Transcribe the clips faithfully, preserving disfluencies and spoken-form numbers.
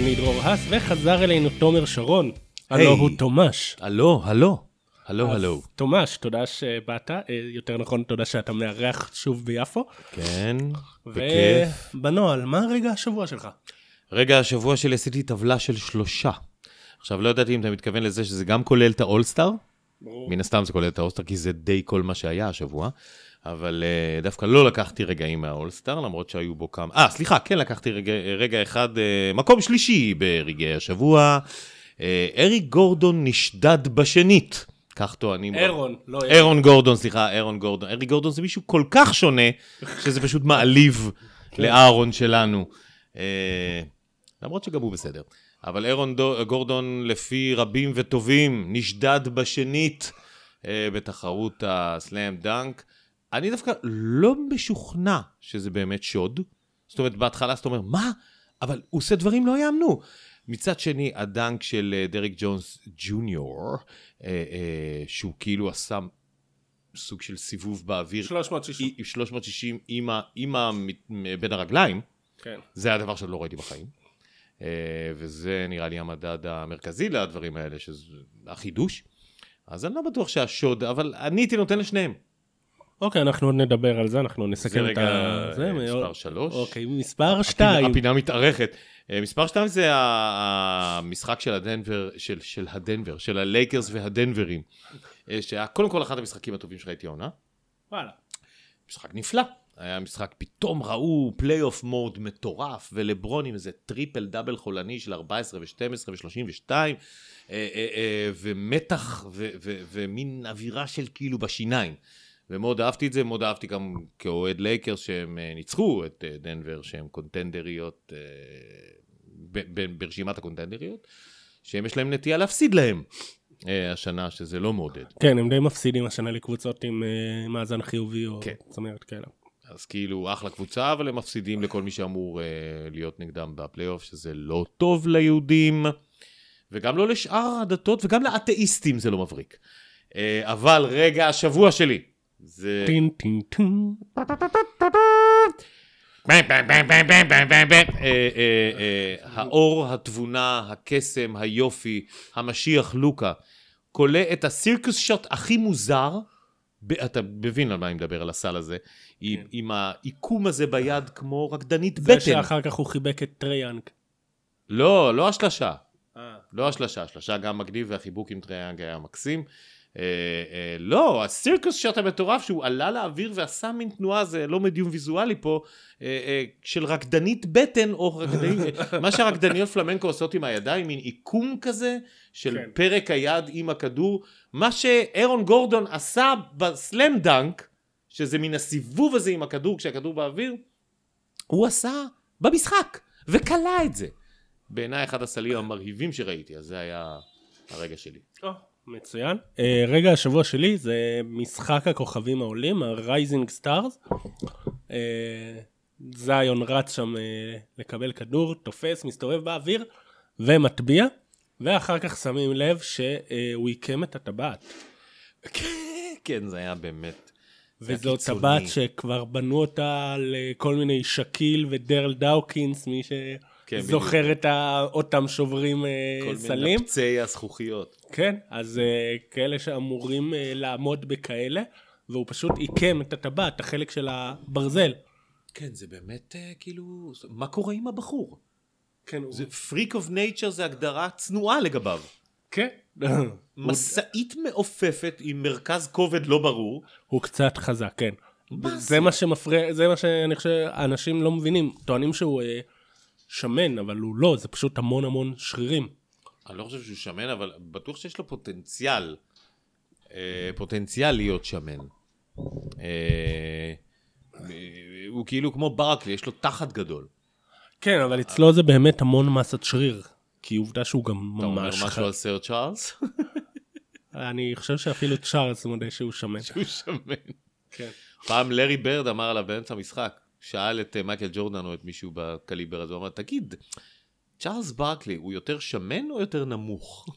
אני דרור הס, וחזר אלינו תומר שרון. הלו הוא תומש. הלו, הלו. הלו, הלו. תומש, תודה שבאת, יותר נכון, תודה שאתה מארח שוב ביפו. כן, בכיף. ובנועל, מה רגע השבוע שלך? רגע השבוע שלי עשיתי טבלה של שלושה. עכשיו, לא ידעתי אם אתה מתכוון לזה שזה גם כולל את האולסטאר. מן הסתם זה כולל את האולסטאר, כי זה די כל מה שהיה השבוע. אבל uh, דווקא לא לקחתי רגעים מהאולסטאר, למרות שהיו בו כמה... אה, סליחה, כן לקחתי רגע, רגע אחד, uh, מקום שלישי ברגעי השבוע. Uh, אריק גורדון נשדד בשנית. כך טוענים. אירון, לא אירון. אירון גורדון, סליחה, אירון גורדון. אריק גורדון זה מישהו כל כך שונה, שזה פשוט מעליב לארון שלנו. Uh, למרות שגם הוא בסדר. אבל אירון דו, גורדון, לפי רבים וטובים, נשדד בשנית uh, בתחרות הסלאם דנק. אני דווקא לא משוכנע שזה באמת שוד. זאת אומרת, בהתחלה זאת אומרת, מה? אבל הוא עושה דברים לא יאמנו. מצד שני, הדנק של דריק ג'ונס ג'וניור, אה, אה, שהוא כאילו עשה סוג של סיבוב באוויר. שלוש מאות שישים. שלוש מאות שישים עם, עם ה, בין הרגליים. כן. זה הדבר שלא ראיתי בחיים. אה, וזה נראה לי המדד המרכזי לדברים האלה, שזה החידוש. אז אני לא בטוח שהשוד, אבל אני הייתי נותן לשניהם. אוקיי, אנחנו עוד נדבר על זה, אנחנו נסכם את ה... זה רגע מספר שלוש. אוקיי, מספר שתיים. הפינה מתארכת. מספר שתיים זה המשחק של הדנבר, של, של הדנבר, של הלייקרס והדנברים. שהיה קודם כל אחד המשחקים הטובים שראיתי העונה. וואלה. משחק נפלא. היה משחק, פתאום ראו פלייאוף מוד מטורף, ולברון עם איזה טריפל דאבל חולני של ארבע עשרה ו-שתים עשרה ו-שלושים ושתיים, ומתח ומין אווירה של כאילו בשיניים. ומאוד אהבתי את זה, מאוד אהבתי גם כאוהד לייקרס שהם ניצחו את דנבר, שהם קונטנדריות, ברשימת הקונטנדריות, שהם יש להם נטייה להפסיד להם השנה, שזה לא מעודד. כן, הם די מפסידים השנה לקבוצות עם מאזן חיובי או צמרת כאלה. אז כאילו אחלה קבוצה, אבל הם מפסידים לכל מי שאמור להיות נגדם בפלייאוף, שזה לא טוב ליהודים, וגם לא לשאר הדתות, וגם לאתאיסטים זה לא מבריק. אבל רגע השבוע שלי, זה... טין טין טין. האור, התבונה, הקסם, היופי, המשיח לוקה, קולה את הסירקוס שוט הכי מוזר, אתה מבין על מה אני מדבר, על הסל הזה, עם העיקום הזה ביד כמו רקדנית בטן. זה שאחר כך הוא חיבק את טרייאנג. לא, לא השלשה. לא השלשה, השלשה גם מגניב, והחיבוק עם טרייאנג היה מקסים. Uh, uh, לא, הסירקוס שוט המטורף שהוא עלה לאוויר ועשה מין תנועה, זה לא מדיום ויזואלי פה, uh, uh, של רקדנית בטן, או רקדנית, מה שהרקדניות פלמנקו עושות עם הידיים, מין עיקום כזה, של כן. פרק היד עם הכדור, מה שאירון גורדון עשה בסלאם דנק, שזה מן הסיבוב הזה עם הכדור, כשהכדור באוויר, הוא עשה במשחק, וקלה את זה. בעיניי אחד הסלים המרהיבים שראיתי, אז זה היה הרגע שלי. Oh. מצוין. Uh, רגע השבוע שלי זה משחק הכוכבים העולים, ה-Rising Stars. Uh, זיון רץ שם uh, לקבל כדור, תופס, מסתובב באוויר ומטביע, ואחר כך שמים לב שהוא יקם את הטבעת. כן, זה היה באמת... וזו טבעת שכבר בנו אותה לכל מיני שקיל ודרל דאוקינס, מי ש... כן, זוכר בדיוק. את אותם שוברים כל סלים. כל מיני פצעי הזכוכיות. כן, אז uh, כאלה שאמורים uh, לעמוד בכאלה, והוא פשוט עיקם את הטבעת, החלק של הברזל. כן, זה באמת uh, כאילו, מה קורה עם הבחור? כן. זה הוא... freak of nature זה הגדרה צנועה לגביו. כן. מסעית מעופפת עם מרכז כובד לא ברור. הוא קצת חזק, כן. זה מה שמפריע, זה מה שאני חושב, האנשים לא מבינים, טוענים שהוא... Uh, שמן, אבל הוא לא, זה פשוט המון המון שרירים. אני לא חושב שהוא שמן, אבל בטוח שיש לו פוטנציאל, פוטנציאל להיות שמן. הוא כאילו כמו ברקלי, יש לו תחת גדול. כן, אבל אצלו זה באמת המון מסת שריר, כי עובדה שהוא גם ממש... אתה אומר משהו על סר צ'ארלס? אני חושב שאפילו צ'ארלס מודה שהוא שמן. שהוא שמן. כן. פעם לארי ברד אמר עליו באמצע המשחק, שאל את מייקל ג'ורדן או את מישהו בקליבר הזה, הוא אמר, תגיד, צ'ארלס ברקלי הוא יותר שמן או יותר נמוך?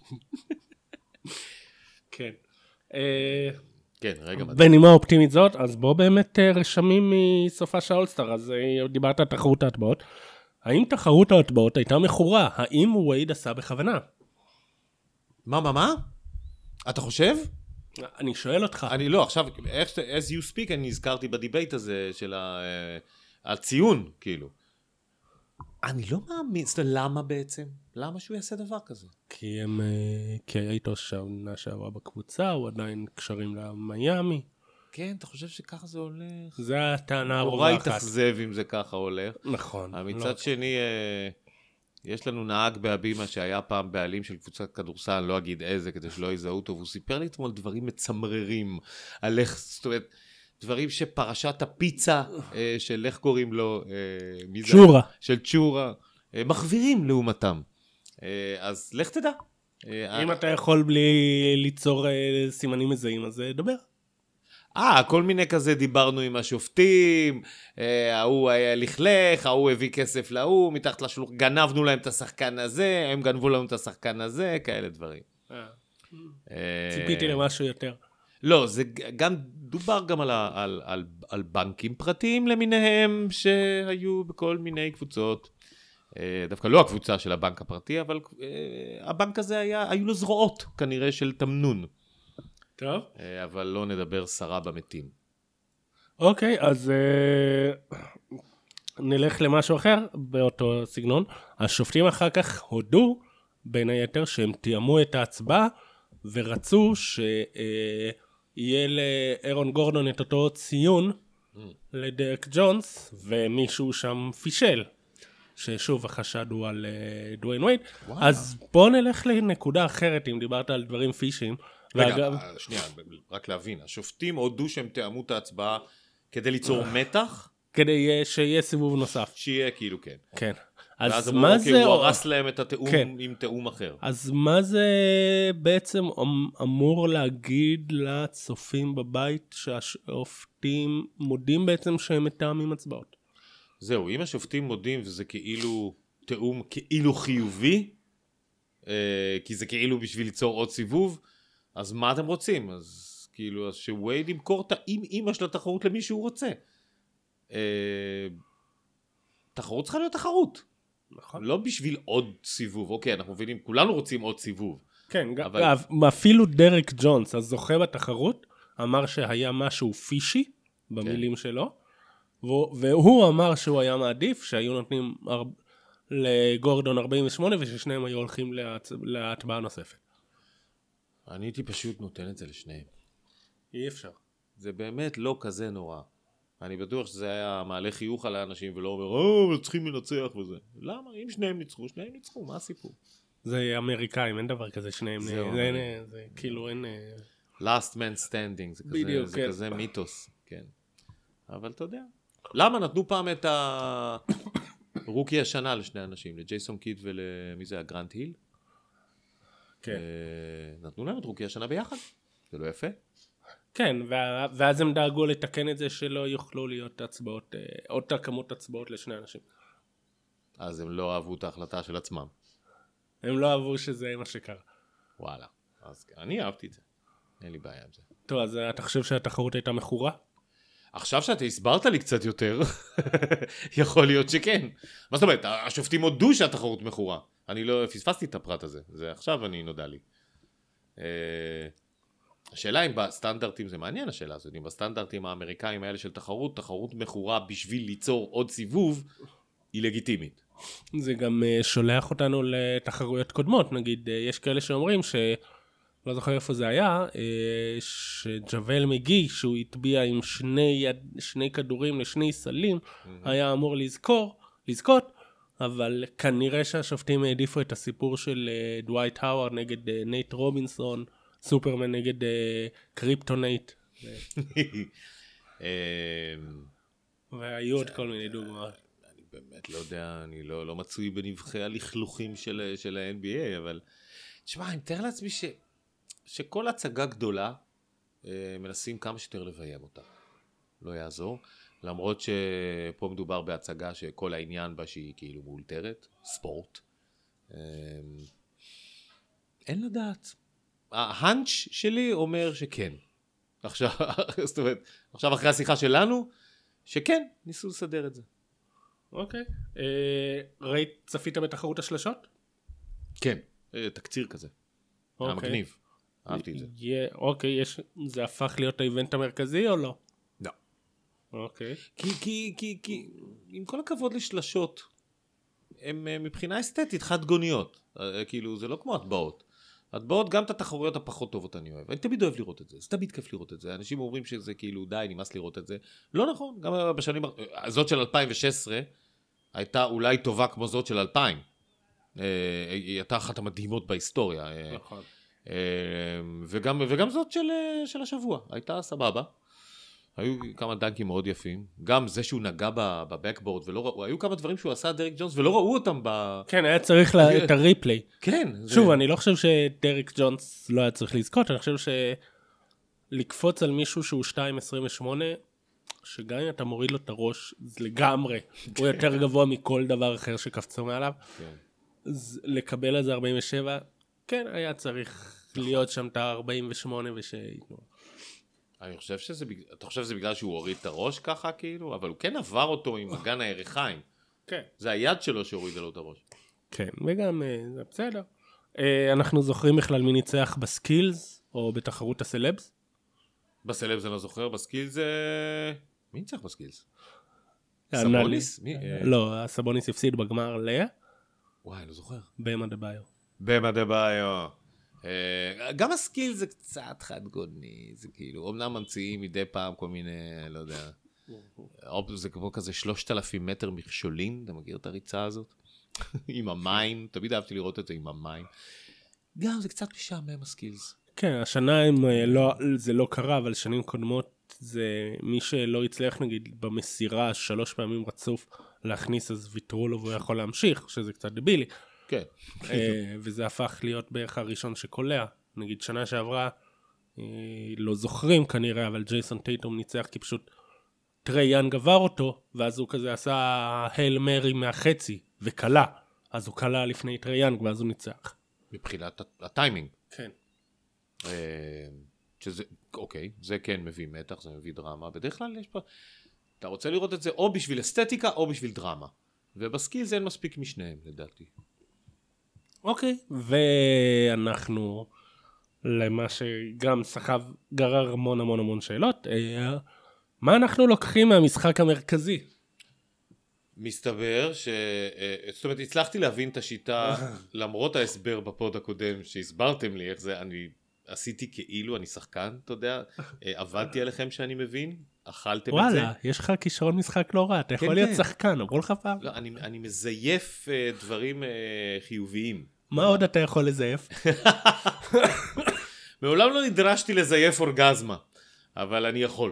כן. כן, רגע. בנימה אופטימית זאת, אז בוא באמת רשמים מסופה של אולסטאר, אז דיברת על תחרות ההטבעות, האם תחרות ההטבעות הייתה מכורה? האם וייד עשה בכוונה? מה, מה, מה? אתה חושב? אני שואל אותך. אני לא, עכשיו, as you speak, אני נזכרתי בדיבייט הזה של הציון, כאילו. אני לא מאמין, למה בעצם? למה שהוא יעשה דבר כזה? כי הם, כי היה איתו שנה שעברה בקבוצה, הוא עדיין קשרים למיימי. כן, אתה חושב שככה זה הולך? זה הטענה הרווחת. נורא התאכזב אם זה ככה הולך. נכון. מצד שני, יש לנו נהג בהבימה שהיה פעם בעלים של קבוצת כדורסל, אני לא אגיד איזה, כדי שלא יזהו אותו, והוא סיפר לי אתמול דברים מצמררים על איך, זאת אומרת, דברים שפרשת הפיצה של איך קוראים לו, צ'ורה. של צ'ורה, מחבירים לעומתם. אז לך תדע. אם אתה יכול בלי ליצור סימנים מזהים, אז דבר. אה, כל מיני כזה דיברנו עם השופטים, ההוא היה לכלך, ההוא הביא כסף להוא, מתחת לשלוח, גנבנו להם את השחקן הזה, הם גנבו לנו את השחקן הזה, כאלה דברים. ציפיתי למשהו יותר. לא, זה גם, דובר גם על, על, על, על בנקים פרטיים למיניהם, שהיו בכל מיני קבוצות, דווקא לא הקבוצה של הבנק הפרטי, אבל הבנק הזה היה, היו לו זרועות כנראה של תמנון. טוב. אבל לא נדבר שרה במתים. אוקיי, אז נלך למשהו אחר באותו סגנון. השופטים אחר כך הודו, בין היתר, שהם תיאמו את ההצבעה, ורצו שיהיה לאירון גורדון את אותו ציון לדרק ג'ונס, ומישהו שם פישל. ששוב החשד הוא על דוויין וייד. אז בוא נלך לנקודה אחרת, אם דיברת על דברים פישיים. רגע, שנייה, רק להבין, השופטים הודו שהם תאמו את ההצבעה כדי ליצור מתח? כדי שיהיה סיבוב נוסף. שיהיה כאילו כן. כן. אז מה זה... הוא הרס להם את התאום עם תאום אחר. אז מה זה בעצם אמור להגיד לצופים בבית שהשופטים מודים בעצם שהם מתאמים הצבעות? זהו, אם השופטים מודים וזה כאילו תאום כאילו חיובי, כי זה כאילו בשביל ליצור עוד סיבוב, אז מה אתם רוצים? אז כאילו, אז שווייד ימכור את האמא של התחרות למי שהוא רוצה. תחרות צריכה להיות תחרות. נכון. לא בשביל עוד סיבוב. אוקיי, אנחנו מבינים, כולנו רוצים עוד סיבוב. כן, אבל... אפילו דרק ג'ונס, הזוכה בתחרות, אמר שהיה משהו פישי, במילים כן. שלו, והוא אמר שהוא היה מעדיף, שהיו נותנים לגורדון ארבעים ושמונה, וששניהם היו הולכים להטבעה נוספת. אני הייתי פשוט נותן את זה לשניהם. אי אפשר. זה באמת לא כזה נורא. אני בטוח שזה היה מעלה חיוך על האנשים ולא אומר, או, אבל צריכים לנצח וזה. למה? אם שניהם ניצחו, שניהם ניצחו, מה הסיפור? זה אמריקאים, אין דבר כזה שניהם. זה, זה, זה כאילו אין... last man standing, זה, בדיוק, כזה, זה כן. כזה מיתוס, כן. אבל אתה יודע. למה נתנו פעם את הרוקי השנה לשני אנשים, לג'ייסון קיד ולמי זה, הגרנט היל? כן. נתנו להם את רוקי השנה ביחד, זה לא יפה? כן, ואז הם דאגו לתקן את זה שלא יוכלו להיות הצבעות, אותה כמות הצבעות לשני אנשים. אז הם לא אהבו את ההחלטה של עצמם. הם לא אהבו שזה מה שקרה. וואלה, אז אני אהבתי את זה. אין לי בעיה עם זה. טוב, אז אתה חושב שהתחרות הייתה מכורה? עכשיו שאתה הסברת לי קצת יותר, יכול להיות שכן. מה זאת אומרת? השופטים הודו שהתחרות מכורה. אני לא פספסתי את הפרט הזה. זה עכשיו אני נודע לי. השאלה אם בסטנדרטים, זה מעניין השאלה הזאת, אם בסטנדרטים האמריקאים האלה של תחרות, תחרות מכורה בשביל ליצור עוד סיבוב, היא לגיטימית. זה גם שולח אותנו לתחרויות קודמות. נגיד, יש כאלה שאומרים ש... לא זוכר איפה זה היה, שג'וול מגי, שהוא התביע עם שני, שני כדורים לשני סלים, mm-hmm. היה אמור לזכור, לזכות, אבל כנראה שהשופטים העדיפו את הסיפור של דווייט האוורד נגד נייט רובינסון, סופרמן נגד קריפטונייט. והיו עוד כל מיני דוגמאות. אני באמת לא יודע, אני לא, לא מצוי בנבחי הלכלוכים של, של ה-אן בי איי, אבל תשמע, אני מתאר לעצמי ש... שכל הצגה גדולה מנסים כמה שיותר לביים אותה. לא יעזור. למרות שפה מדובר בהצגה שכל העניין בה שהיא כאילו מאולתרת, ספורט. אין לדעת. ההאנץ' שלי אומר שכן. עכשיו, זאת אומרת, עכשיו אחרי השיחה שלנו, שכן, ניסו לסדר את זה. אוקיי. אה, ראית, צפית בתחרות השלשות? כן, אה, תקציר כזה. היה אוקיי. מגניב. אהבתי את זה. יה- אוקיי, יש, זה הפך להיות האיבנט המרכזי או לא? לא. אוקיי. כי, כי, כי, כי, עם כל הכבוד לשלשות, הם אה, מבחינה אסתטית חד גוניות. אה, כאילו, זה לא כמו הטבעות. הטבעות, גם את התחרויות הפחות טובות אני אוהב. אני תמיד אוהב לראות את זה. זה תמיד כיף לראות את זה. אנשים אומרים שזה כאילו, די, נמאס לראות את זה. לא נכון. גם בשנים, זאת של אלפיים ושש עשרה, הייתה אולי טובה כמו זאת של אלפיים. אה, היא הייתה אחת המדהימות בהיסטוריה. אה, נכון. אה, וגם, וגם זאת של, אה, של השבוע. הייתה סבבה. היו כמה דנקים מאוד יפים. גם זה שהוא נגע בבקבורד, ולא ראו, היו כמה דברים שהוא עשה דרק ג'ונס, ולא ראו אותם ב... כן, היה צריך לה, את הריפלי. כן. שוב, זה... אני לא חושב שדרק ג'ונס לא היה צריך לזכות, אני חושב שלקפוץ על מישהו שהוא שתיים עשרים ושמונה, שגם אם אתה מוריד לו את הראש, זה לגמרי, הוא יותר גבוה מכל דבר אחר שקפצו מעליו. כן. אז לקבל על זה ארבעים ושבע, כן, היה צריך להיות שם את ה-ארבעים ושמונה ושייתנו. אני חושב שזה, אתה חושב שזה בגלל שהוא הוריד את הראש ככה כאילו? אבל הוא כן עבר אותו עם אגן הירכיים. כן. זה היד שלו שהוריד לו את הראש. כן, וגם זה בסדר. אנחנו זוכרים בכלל מי ניצח בסקילס, או בתחרות הסלבס? בסלבס אני לא זוכר, בסקילס זה... מי ניצח בסקילס? סבוניס? לא, סבוניס הפסיד בגמר לאה. וואי, לא זוכר. במה דביו. במה דביו. גם הסקיל זה קצת חד גודני, זה כאילו, אמנם ממציאים מדי פעם כל מיני, לא יודע, זה כמו כזה שלושת אלפים מטר מכשולים, אתה מכיר את הריצה הזאת? עם המים, תמיד אהבתי לראות את זה עם המים. גם זה קצת משעמם הסקילס. כן, השנה הם, לא, זה לא קרה, אבל שנים קודמות זה מי שלא הצליח נגיד במסירה שלוש פעמים רצוף להכניס, אז ויתרו לו והוא יכול להמשיך, שזה קצת דבילי. כן. וזה הפך להיות בערך הראשון שקולע. נגיד שנה שעברה, לא זוכרים כנראה, אבל ג'ייסון טייטום ניצח כי פשוט טרי יאנג עבר אותו, ואז הוא כזה עשה הייל מרי מהחצי, וקלה. אז הוא קלה לפני טרי יאנג, ואז הוא ניצח. מבחינת הטיימינג. כן. שזה, אוקיי, זה כן מביא מתח, זה מביא דרמה. בדרך כלל יש פה, אתה רוצה לראות את זה או בשביל אסתטיקה או בשביל דרמה. ובסקיל זה אין מספיק משניהם, לדעתי. אוקיי, ואנחנו למה שגם סחב גרר המון המון המון שאלות. מה אנחנו לוקחים מהמשחק המרכזי? מסתבר ש... זאת אומרת, הצלחתי להבין את השיטה למרות ההסבר בפוד הקודם שהסברתם לי איך זה, אני עשיתי כאילו, אני שחקן, אתה יודע, עבדתי עליכם שאני מבין, אכלתם את זה. וואלה, יש לך כישרון משחק לא רע, אתה יכול להיות שחקן, אמרו לך פעם? לא, אני מזייף דברים חיוביים. מה עוד אתה יכול לזייף? מעולם לא נדרשתי לזייף אורגזמה, אבל אני יכול.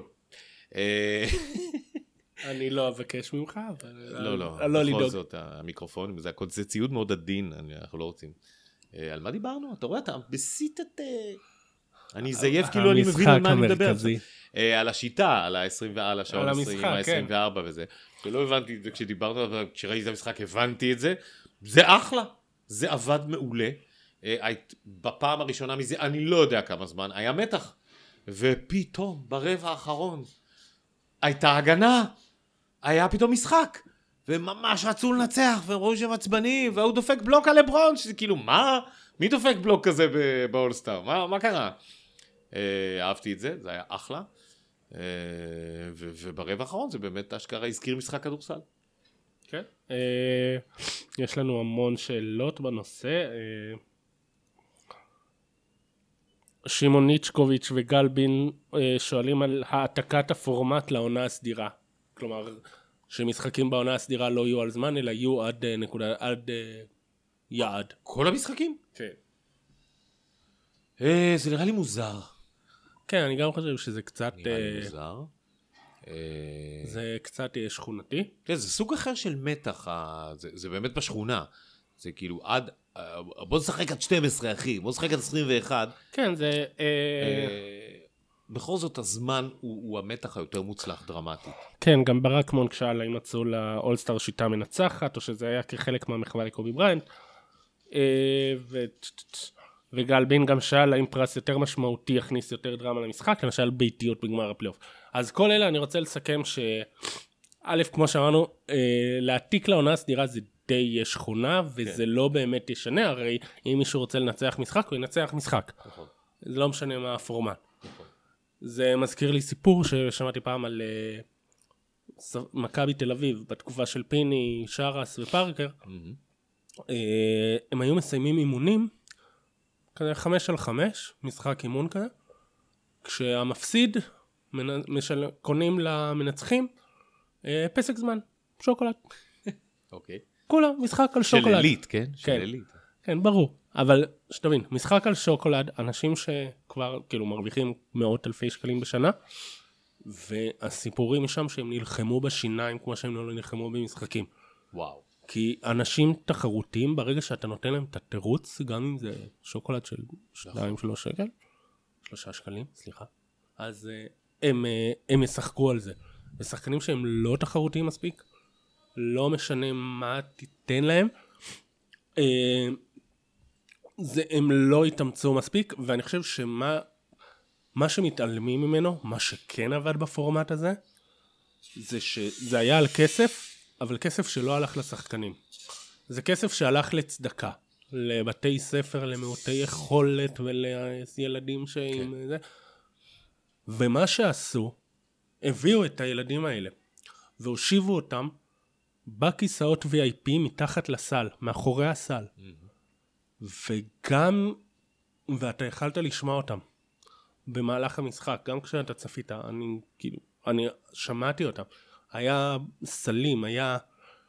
אני לא אבקש ממך, אבל... לא, לא, בכל זאת, המיקרופון, זה ציוד מאוד עדין, אנחנו לא רוצים. על מה דיברנו? אתה רואה, אתה בסיט את... אני אזייף כאילו אני מבין על מה אני מדבר. על השיטה, על ה-עשרים ועל השעון עשרים, ה-עשרים וארבע וזה. שלא הבנתי את זה כשדיברנו, אבל כשראיתי את המשחק הבנתי את זה. זה אחלה. זה עבד מעולה. בפעם הראשונה מזה, אני לא יודע כמה זמן, היה מתח. ופתאום, ברבע האחרון, הייתה הגנה. היה פתאום משחק. וממש רצו לנצח, והם ראו שהם עצבנים, והוא דופק בלוק על לברון, שזה כאילו, מה? מי דופק בלוק כזה באולסטאר? מה, מה קרה? אהבתי את זה, זה היה אחלה. וברבע האחרון זה באמת אשכרה הזכיר משחק כדורסל. כן. יש לנו המון שאלות בנושא. שמעון ניצ'קוביץ' וגלבין שואלים על העתקת הפורמט לעונה הסדירה. כלומר, שמשחקים בעונה הסדירה לא יהיו על זמן, אלא יהיו עד נקודה, עד יעד. כל המשחקים? כן. זה נראה לי מוזר. כן, אני גם חושב שזה קצת... נראה לי מוזר. זה קצת שכונתי. כן, זה סוג אחר של מתח, זה באמת בשכונה. זה כאילו עד... בוא נשחק עד שתים עשרה, אחי, בוא נשחק עד עשרים ואחת. כן, זה... בכל זאת הזמן הוא, הוא המתח היותר מוצלח דרמטית. כן, גם ברק מונק שאל האם מצאו לאולסטאר שיטה מנצחת, או שזה היה כחלק מהמחווה לקובי בריינט. ו... וגל בין גם שאל האם פרס יותר משמעותי יכניס יותר דרמה למשחק, למשל ביתיות בגמר הפלייאוף. אז כל אלה אני רוצה לסכם א', כמו שאמרנו, להעתיק לעונה הסדירה זה די שכונה, וזה לא באמת ישנה, הרי אם מישהו רוצה לנצח משחק, הוא ינצח משחק. זה לא משנה מה הפורמט. זה מזכיר לי סיפור ששמעתי פעם על מכבי תל אביב, בתקופה של פיני, שרס ופארקר. הם היו מסיימים אימונים, כזה חמש על חמש, משחק אימון כזה, כשהמפסיד קונים למנצחים פסק זמן, שוקולד. אוקיי. כולם, משחק על שוקולד. של אליט, כן? של אליט. כן, ברור. אבל שתבין, משחק על שוקולד, אנשים שכבר כאילו מרוויחים מאות אלפי שקלים בשנה, והסיפורים משם שהם נלחמו בשיניים כמו שהם לא נלחמו במשחקים. וואו. כי אנשים תחרותיים, ברגע שאתה נותן להם את התירוץ, גם אם זה שוקולד של שתיים, שלוש שקל, שלושה שקלים, סליחה, אז הם, הם ישחקו על זה. ושחקנים שהם לא תחרותיים מספיק, לא משנה מה תיתן להם, זה, הם לא יתאמצו מספיק, ואני חושב שמה מה שמתעלמים ממנו, מה שכן עבד בפורמט הזה, זה שזה היה על כסף, אבל כסף שלא הלך לשחקנים. זה כסף שהלך לצדקה, לבתי ספר, למעוטי יכולת ולילדים שעם כן. זה. ומה שעשו, הביאו את הילדים האלה, והושיבו אותם בכיסאות וי איי פי מתחת לסל, מאחורי הסל. Mm-hmm. וגם, ואתה יכלת לשמוע אותם במהלך המשחק, גם כשאתה צפית, אני כאילו, אני שמעתי אותם. היה סלים, היה...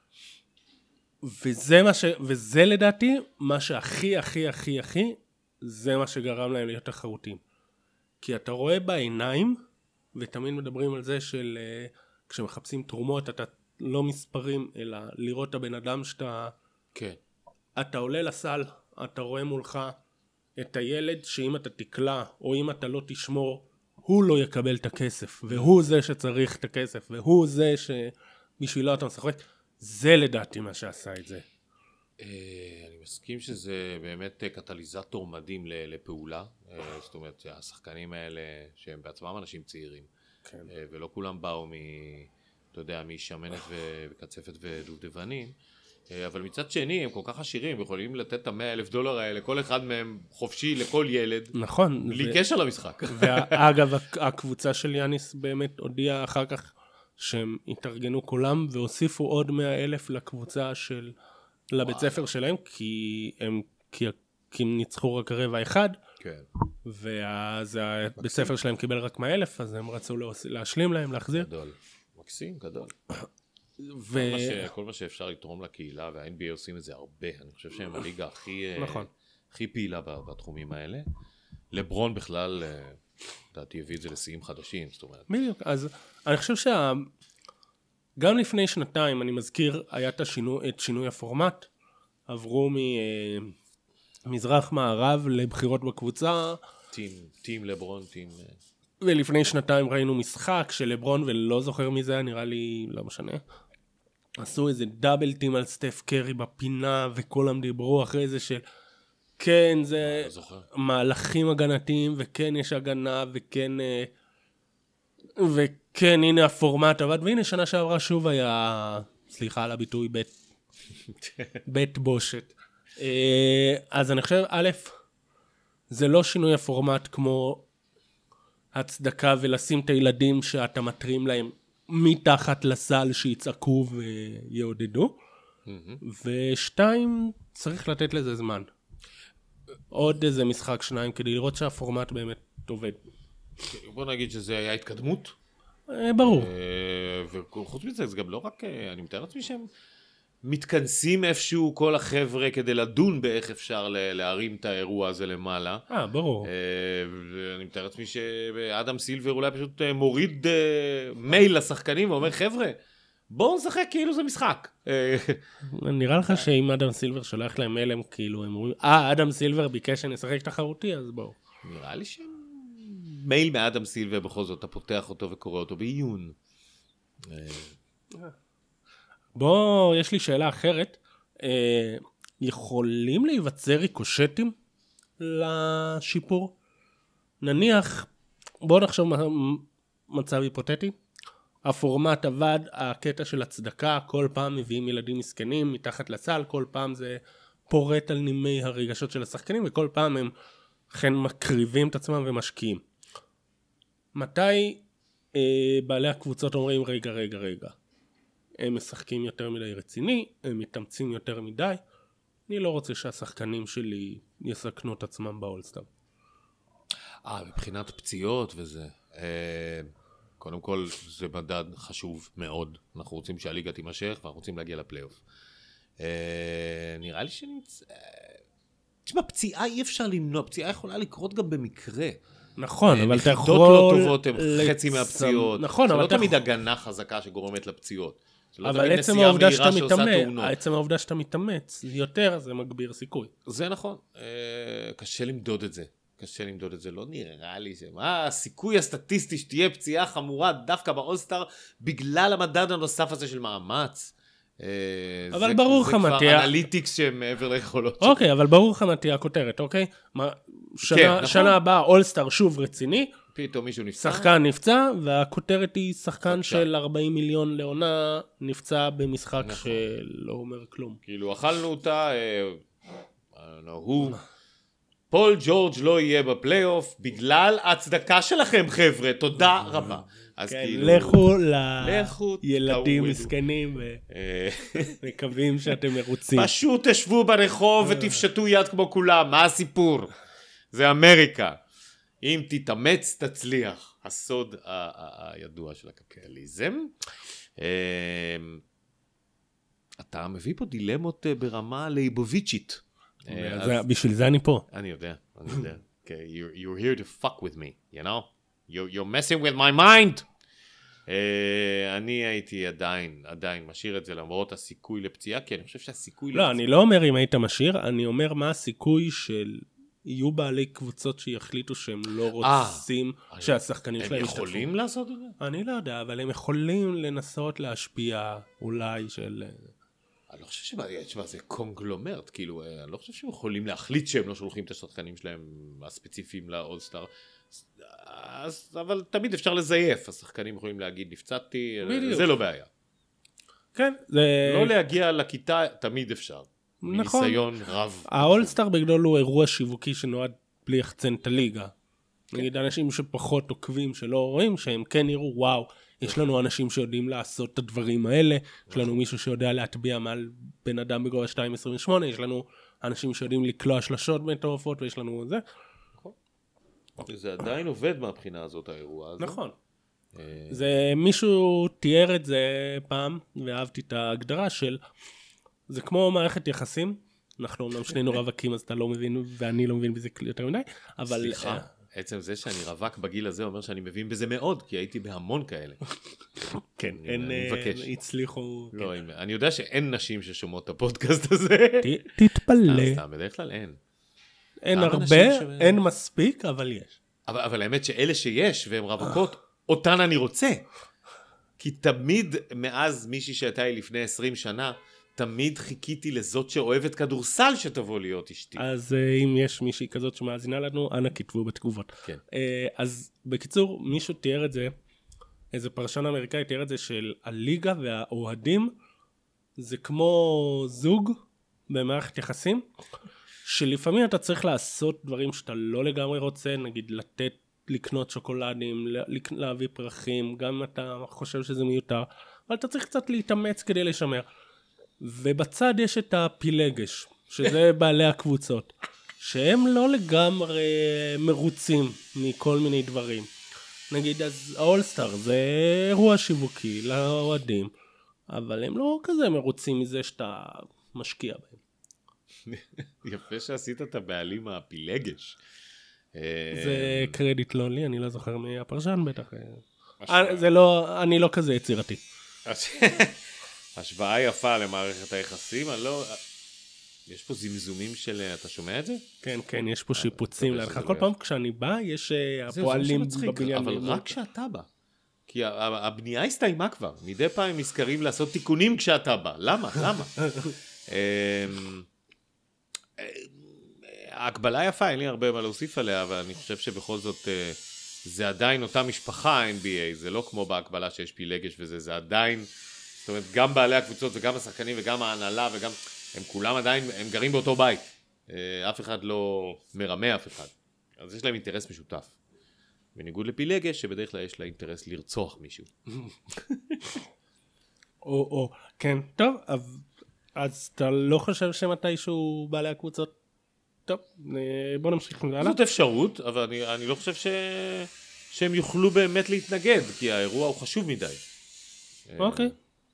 וזה מה ש... וזה לדעתי, מה שהכי, הכי, הכי, הכי, זה מה שגרם להם להיות תחרותיים. כי אתה רואה בעיניים, ותמיד מדברים על זה של... כשמחפשים תרומות, אתה לא מספרים, אלא לראות את הבן אדם שאתה... כן. אתה עולה לסל, אתה רואה מולך את הילד, שאם אתה תקלע, או אם אתה לא תשמור, הוא לא יקבל את הכסף, והוא זה שצריך את הכסף, והוא זה שבשבילו אתה משחק. זה לדעתי מה שעשה את זה. אני מסכים שזה באמת קטליזטור מדהים לפעולה. זאת אומרת, השחקנים האלה, שהם בעצמם אנשים צעירים, ולא כולם באו מ... אתה יודע, משמנת וקצפת ודובדבנים, אבל מצד שני, הם כל כך עשירים, יכולים לתת את המאה אלף דולר האלה, כל אחד מהם חופשי לכל ילד, נכון, בלי קשר למשחק. ואגב, הקבוצה של יאניס באמת הודיעה אחר כך, שהם התארגנו כולם, והוסיפו עוד מאה אלף לקבוצה של, לבית ספר שלהם, כי הם, כי, כי הם ניצחו רק רבע אחד, כן. ואז הבית ספר שלהם קיבל רק מאה אלף, אז הם רצו להשלים להם, להחזיר. גדול. מקסים, גדול. ו... כל, מה ש... כל מה שאפשר לתרום לקהילה, וה-אן בי איי עושים את זה הרבה. אני חושב שהם הליגה הכי, נכון. הכי פעילה בתחומים האלה. לברון בכלל, דעתי הביא את זה לשיאים חדשים, זאת אומרת. בדיוק, אז אני חושב שה... גם לפני שנתיים, אני מזכיר, היה את, השינו... את שינוי הפורמט, עברו ממזרח מערב לבחירות בקבוצה. טים, טים לברון, טים... ולפני שנתיים ראינו משחק של לברון, ולא זוכר מי זה היה, נראה לי, לא משנה. עשו איזה דאבל טים על סטף קרי בפינה, וכולם דיברו אחרי זה של, כן, זה מהלכים הגנתיים, וכן יש הגנה, וכן, וכן, הנה הפורמט עבד, והנה שנה שעברה שוב היה, סליחה על הביטוי, בית, בית בושת. אז אני חושב, א', זה לא שינוי הפורמט כמו הצדקה ולשים את הילדים שאתה מטרים להם מתחת לסל שיצעקו ויעודדו. ושתיים, צריך לתת לזה זמן. עוד איזה משחק שניים כדי לראות שהפורמט באמת עובד. בוא נגיד שזה היה התקדמות. ברור. וחוץ מזה, זה גם לא רק, אני מתאר לעצמי שהם מתכנסים איפשהו כל החבר'ה כדי לדון באיך אפשר להרים את האירוע הזה למעלה. אה, ברור. אני מתאר לעצמי שאדם סילבר אולי פשוט מוריד מייל לשחקנים ואומר, חבר'ה, בואו נשחק כאילו זה משחק. נראה לך שאם אדם סילבר שולח להם מייל, הם כאילו, הם אומרים, אה, אדם סילבר ביקש שנשחק תחרותי, אז בואו. נראה לי שמייל מאדם סילבר בכל זאת, אתה פותח אותו וקורא אותו בעיון. בוא, יש לי שאלה אחרת. אה, יכולים להיווצר ריקושטים לשיפור? נניח, בוא נחשוב מצב היפותטי. הפורמט עבד, הקטע של הצדקה, כל פעם מביאים ילדים מסכנים מתחת לסל, כל פעם זה פורט על נימי הרגשות של השחקנים, וכל פעם הם אכן מקריבים את עצמם ומשקיעים. מתי אה, בעלי הקבוצות אומרים, רגע, רגע, רגע, הם משחקים יותר מדי רציני, הם מתאמצים יותר מדי, אני לא רוצה שהשחקנים שלי יסכנו את עצמם באולסטאר. אה, מבחינת פציעות וזה. אה, קודם כל, זה מדד חשוב מאוד. אנחנו רוצים שהליגה תימשך, ואנחנו רוצים להגיע לפלייאוף. אה, נראה לי שנמצא... תשמע, פציעה אי אפשר למנוע, פציעה יכולה לקרות גם במקרה. נכון, אבל אתה יכול... נחיתות לא טובות הן חצי מהפציעות. נכון, אבל זה אתה... לא תמיד הגנה חזקה שגורמת לפציעות. אבל עצם העובדה שאתה מתאמץ, עצם העובדה שאתה מתאמץ יותר, זה מגביר סיכוי. זה נכון. קשה למדוד את זה. קשה למדוד את זה. לא נראה לי שמה הסיכוי הסטטיסטי שתהיה פציעה חמורה דווקא באולסטאר, בגלל המדד הנוסף הזה של מאמץ. אבל ברור לך מה תהיה... זה כבר אנליטיקס שהם מעבר ליכולות. אוקיי, אבל ברור לך מה תהיה הכותרת, אוקיי? שנה הבאה אולסטאר שוב רציני, פתאום מישהו נפצע. שחקן נפצע, והכותרת היא שחקן של ארבעים מיליון לעונה נפצע במשחק שלא אומר כלום. כאילו אכלנו אותה, הוא... פול ג'ורג' לא יהיה בפלייאוף בגלל הצדקה שלכם, חבר'ה, תודה רבה. אז כאילו... לכו לילדים מסכנים ומקווים שאתם מרוצים. פשוט תשבו ברחוב ותפשטו יד כמו כולם, מה הסיפור? זה אמריקה. אם תתאמץ תצליח. הסוד הידוע של הקפיטליזם. אתה מביא פה דילמות ברמה ליבוביצ'ית. בשביל זה אני פה. אני יודע, אני יודע. You're here to fuck with me, you know? You're messing with my mind. אני הייתי עדיין, עדיין משאיר את זה למרות הסיכוי לפציעה, כי אני חושב שהסיכוי... לא, אני לא אומר אם היית משאיר, אני אומר מה הסיכוי של... יהיו בעלי קבוצות שיחליטו שהם לא רוצים שהשחקנים שלהם ישתתפו. הם יכולים לעשות את זה? אני לא יודע, אבל הם יכולים לנסות להשפיע אולי של... אני לא חושב שמה זה קונגלומרט, כאילו, אני לא חושב שהם יכולים להחליט שהם לא שולחים את השחקנים שלהם הספציפיים לאולסטאר, אבל תמיד אפשר לזייף, השחקנים יכולים להגיד נפצעתי, זה לא בעיה. כן. לא להגיע לכיתה תמיד אפשר. נכון. ניסיון רב. האולסטאר בגדול הוא אירוע שיווקי שנועד בלי יחצן את הליגה. נגיד אנשים שפחות עוקבים שלא רואים, שהם כן יראו, וואו, יש לנו אנשים שיודעים לעשות את הדברים האלה, יש לנו מישהו שיודע להטביע מעל בן אדם בגובה שתיים עשרים ושמונה, יש לנו אנשים שיודעים לקלוע שלשות מטורפות, ויש לנו זה. זה עדיין עובד מהבחינה הזאת האירוע הזה. נכון. זה מישהו תיאר את זה פעם, ואהבתי את ההגדרה של, זה כמו מערכת יחסים, אנחנו אומנם שנינו רווקים, אז אתה לא מבין, ואני לא מבין בזה יותר מדי, אבל... סליחה, עצם זה שאני רווק בגיל הזה אומר שאני מבין בזה מאוד, כי הייתי בהמון כאלה. כן, הם הצליחו... לא, אני יודע שאין נשים ששומעות את הפודקאסט הזה. תתפלא. סתם, בדרך כלל אין. אין הרבה, אין מספיק, אבל יש. אבל האמת שאלה שיש, והן רווקות, אותן אני רוצה. כי תמיד מאז מישהי שהייתה לי לפני עשרים שנה, תמיד חיכיתי לזאת שאוהבת כדורסל שתבוא להיות אשתי. אז אם יש מישהי כזאת שמאזינה לנו, אנא כתבו בתגובות. כן. אז בקיצור, מישהו תיאר את זה, איזה פרשן אמריקאי תיאר את זה של הליגה והאוהדים, זה כמו זוג במערכת יחסים, שלפעמים אתה צריך לעשות דברים שאתה לא לגמרי רוצה, נגיד לתת, לקנות שוקולדים, להביא פרחים, גם אם אתה חושב שזה מיותר, אבל אתה צריך קצת להתאמץ כדי לשמר. ובצד יש את הפילגש, שזה בעלי הקבוצות, שהם לא לגמרי מרוצים מכל מיני דברים. נגיד, אז האולסטאר זה אירוע שיווקי לאוהדים, אבל הם לא כזה מרוצים מזה שאתה משקיע בהם. יפה שעשית את הבעלים הפילגש. זה קרדיט לא לי, אני לא זוכר מי הפרשן בטח. זה לא, אני לא כזה יצירתי. השוואה יפה למערכת היחסים, אני לא... יש פה זמזומים של... אתה שומע את זה? כן, כן, יש פה שיפוצים לך. כל פעם כשאני בא, יש הפועלים בבניין. אבל רק כשאתה בא. כי הבנייה הסתיימה כבר. מדי פעם הם נזכרים לעשות תיקונים כשאתה בא. למה? למה? ההקבלה יפה, אין לי הרבה מה להוסיף עליה, אבל אני חושב שבכל זאת זה עדיין אותה משפחה ה-אן בי איי, זה לא כמו בהקבלה שיש פילגש וזה, זה עדיין, זאת אומרת, גם בעלי הקבוצות וגם השחקנים וגם ההנהלה וגם, הם כולם עדיין, הם גרים באותו בית. אף אחד לא מרמה אף אחד. אז יש להם אינטרס משותף. בניגוד לפילגש, שבדרך כלל יש לה אינטרס לרצוח מישהו. או, או, כן, טוב, אז, אז אתה לא חושב שמתישהו בעלי הקבוצות? טוב, בוא נמשיך הלאה. זאת אפשרות, אבל אני, אני לא חושב ש... שהם יוכלו באמת להתנגד, כי האירוע הוא חשוב מדי. אוקיי.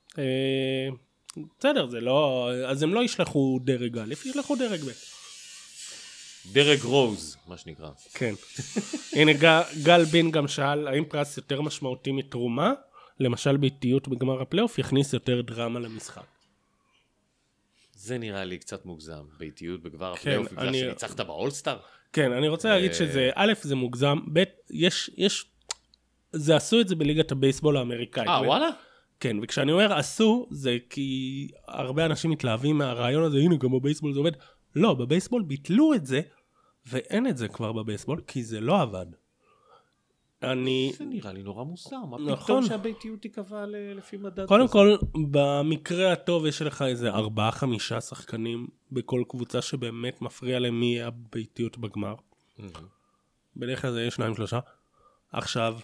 בסדר, זה לא... אז הם לא ישלחו דרג א', ישלחו דרג ב'. דרג רוז, מה שנקרא. כן. הנה, גל בין גם שאל, האם פרס יותר משמעותי מתרומה, למשל באיטיות בגמר הפלייאוף, יכניס יותר דרמה למשחק? זה נראה לי קצת מוגזם, באיטיות בגמר הפלייאוף, בגלל אני... שניצחת באולסטאר. כן, אני רוצה להגיד שזה, א', זה מוגזם, ב', יש, יש, זה עשו את זה בליגת הבייסבול האמריקאית. אה, וואלה? כן, וכשאני אומר עשו, זה כי הרבה אנשים מתלהבים מהרעיון הזה, הנה, גם בבייסבול זה עובד. לא, בבייסבול ביטלו את זה, ואין את זה כבר בבייסבול, כי זה לא עבד. אני... זה נראה לי נורא מוזר, מה נכון. פתאום שהביתיות תיקבע לפי מדד? קודם כל, במקרה הטוב יש לך איזה ארבעה, חמישה שחקנים בכל קבוצה שבאמת מפריע להם מי הביתיות בגמר. בדרך כלל זה יש שניים שלושה. עכשיו,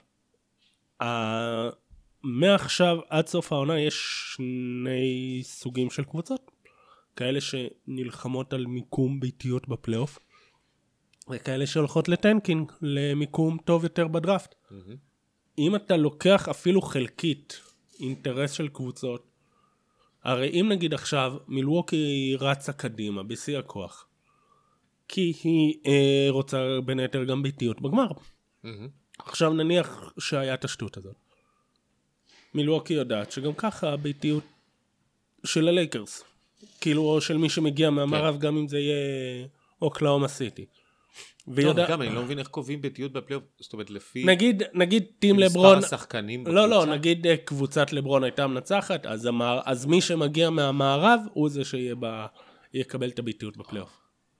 מעכשיו עד סוף העונה יש שני סוגים של קבוצות. כאלה שנלחמות על מיקום ביתיות בפלייאוף, וכאלה שהולכות לטנקינג, למיקום טוב יותר בדראפט. Mm-hmm. אם אתה לוקח אפילו חלקית אינטרס של קבוצות, הרי אם נגיד עכשיו מילווקי רצה קדימה בשיא הכוח, כי היא אה, רוצה בין היתר גם ביתיות בגמר. Mm-hmm. עכשיו נניח שהיה את השטות הזאת. מילווקי יודעת שגם ככה הביתיות של הלייקרס, כאילו או של מי שמגיע מהמערב, כן. גם אם זה יהיה אוקלאומה סיטי. ויודע... טוב, גם אני לא מבין איך קובעים ביתיות בפלייאוף, זאת אומרת לפי... נגיד, נגיד טים לברון... מספר השחקנים בקבוצה? לא, לא, נגיד קבוצת לברון הייתה מנצחת, אז, המער... אז מי שמגיע מהמערב הוא זה שיקבל את הביתיות בפלייאוף.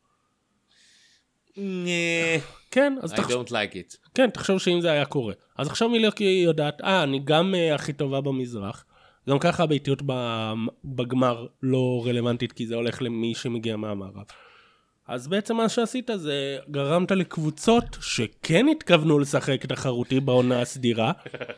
כן, אז I תחש... don't like it. כן, תחשוב שאם זה היה קורה. אז עכשיו מילווקי יודעת, אה, אני גם הכי טובה במזרח, גם ככה הביתיות בגמר לא רלוונטית, כי זה הולך למי שמגיע מהמערב. אז בעצם מה שעשית זה גרמת לקבוצות שכן התכוונו לשחק תחרותי בעונה הסדירה,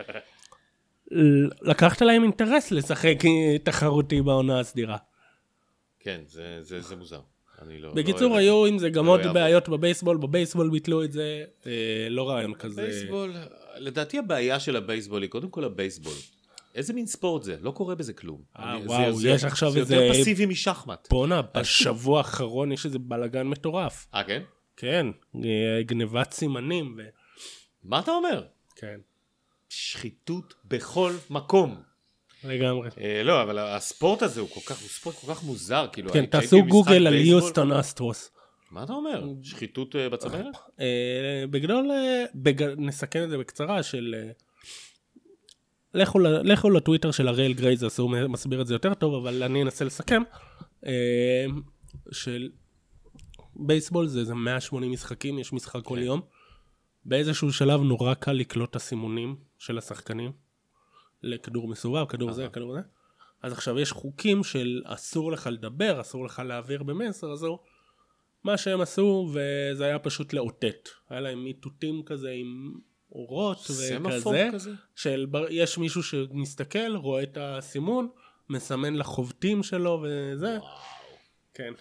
לקחת להם אינטרס לשחק תחרותי בעונה הסדירה. כן, זה, זה, זה מוזר. אני לא, בקיצור, לא היו עם זה גם עוד בעיות בבייסבול, בבייסבול ביטלו את זה, אה, לא רעיון כזה. בייסבול, לדעתי הבעיה של הבייסבול היא קודם כל הבייסבול. איזה מין ספורט זה? לא קורה בזה כלום. אה, אני, וואו, זה, יש זה, עכשיו זה איזה... יותר פסיבי משחמט. בונה, בשבוע האחרון יש איזה בלגן מטורף. אה, כן? כן, גנבת סימנים. ו... מה אתה אומר? כן. שחיתות בכל מקום. לגמרי. אה, לא, אבל הספורט הזה הוא כל כך, הוא ספורט כל כך מוזר. כאילו, כן, תעשו גוגל על יוסטון אסטרוס. מה אתה אומר? שחיתות uh, בצמרת? Uh, בגדול, uh, בג... נסכם את זה בקצרה של... Uh, לכו, לכו לטוויטר של הריל גרייז, אז הוא מסביר את זה יותר טוב, אבל אני אנסה לסכם. Uh, של בייסבול זה, זה מאה ושמונים משחקים, יש משחק okay. כל יום. באיזשהו שלב נורא קל לקלוט את הסימונים של השחקנים. לכדור מסובב, כדור uh-huh. זה, כדור זה. אז עכשיו יש חוקים של אסור לך לדבר, אסור לך להעביר במסר, אסור... מה שהם עשו, וזה היה פשוט לאותת. היה להם מיטוטים כזה עם אורות וכזה, של יש מישהו שמסתכל, רואה את הסימון, מסמן לחובטים שלו וזה. וואו. כן.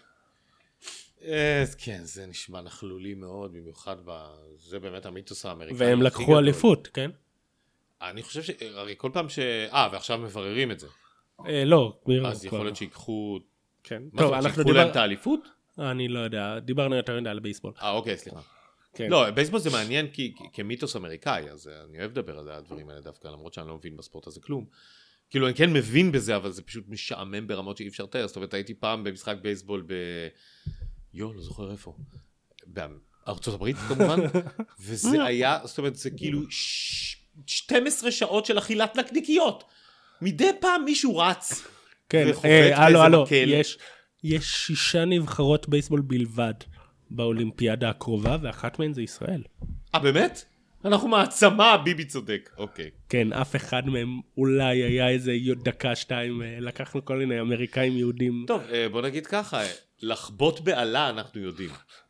אז כן, זה נשמע נכלולי מאוד, במיוחד ב... זה באמת המיתוס האמריקאי. והם לקחו אליפות, כן? אני חושב ש... הרי כל פעם ש... אה, ועכשיו מבררים את זה. אה, לא. אז יכול להיות שיקחו... כן. מה זאת, שיקחו להם את האליפות? אני לא יודע, דיברנו יותר מדי על בייסבול. אה, אוקיי, סליחה. כן. לא, בייסבול זה מעניין כי, כמיתוס אמריקאי, אז אני אוהב לדבר על הדברים האלה דווקא, למרות שאני לא מבין בספורט הזה כלום. כאילו, אני כן מבין בזה, אבל זה פשוט משעמם ברמות שאי אפשר לתאר. זאת אומרת, הייתי פעם במשחק בייסבול ב... יו, לא זוכר איפה. בארצות הברית, כמובן. וזה היה, זאת אומרת, זה כאילו שתים עשרה שעות של אכילת נקניקיות. מדי פעם מישהו רץ. כן, הלו, הלו, יש... יש שישה נבחרות בייסבול בלבד באולימפיאדה הקרובה, ואחת מהן זה ישראל. אה, באמת? אנחנו מעצמה, ביבי צודק. אוקיי. כן, אף אחד מהם אולי היה איזה דקה שתיים, לקחנו כל מיני אמריקאים יהודים. טוב, בוא נגיד ככה, לחבוט בעלה אנחנו יודעים.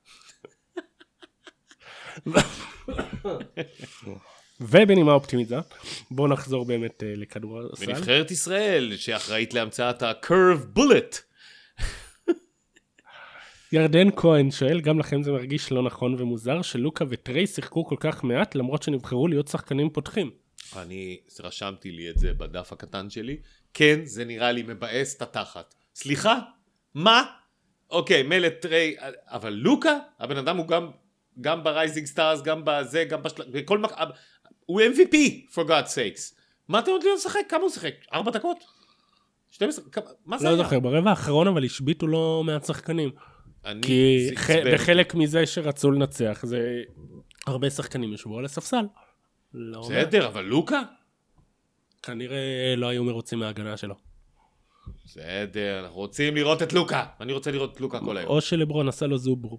ובנימה אופטימיזה, בואו נחזור באמת לכדורסל. בנבחרת ישראל, שאחראית להמצאת ה-curve bullet. ירדן כהן שואל, גם לכם זה מרגיש לא נכון ומוזר, שלוקה וטרי שיחקו כל כך מעט, למרות שנבחרו להיות שחקנים פותחים. אני רשמתי לי את זה בדף הקטן שלי. כן, זה נראה לי מבאס את התחת. סליחה? מה? אוקיי, מלא טרי, אבל לוקה, הבן אדם הוא גם, גם ברייזינג סטארס, גם בזה, גם בשל... בכל מק... הוא אם וי פי, for God's sakes. מה אתם עוד לא לשחק? כמה הוא שחק? ארבע דקות? שתים עשרה? מה זה לא היה? זוכר, ברבע האחרון אבל השביטו לא מעט שחקנים. כי בחלק מזה שרצו לנצח, זה הרבה שחקנים ישבו על הספסל. בסדר, אבל לוקה? כנראה לא היו מרוצים מההגנה שלו. בסדר, אנחנו רוצים לראות את לוקה. אני רוצה לראות את לוקה כל היום. או שלברון עשה לו זוברו.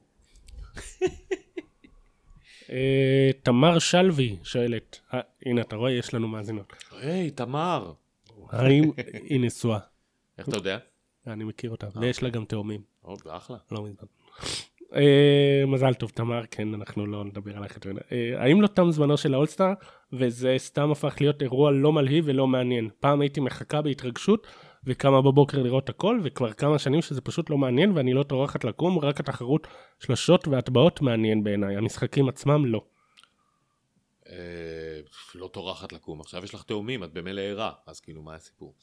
תמר שלוי שואלת, הנה אתה רואה, יש לנו מאזינות. היי, תמר. האם היא נשואה? איך אתה יודע? אני מכיר אותה, ויש לה גם תאומים. או, באחלה. לא מזמן. מזל טוב, תמר, כן, אנחנו לא נדבר עליך. האם לא תם זמנו של האולסטאר, וזה סתם הפך להיות אירוע לא מלהיב ולא מעניין? פעם הייתי מחכה בהתרגשות, וקמה בבוקר לראות הכל, וכבר כמה שנים שזה פשוט לא מעניין, ואני לא טורחת לקום, רק התחרות שלשות והטבעות מעניין בעיניי, המשחקים עצמם לא. לא טורחת לקום, עכשיו יש לך תאומים, את במילא ערה, אז כאילו מה הסיפור?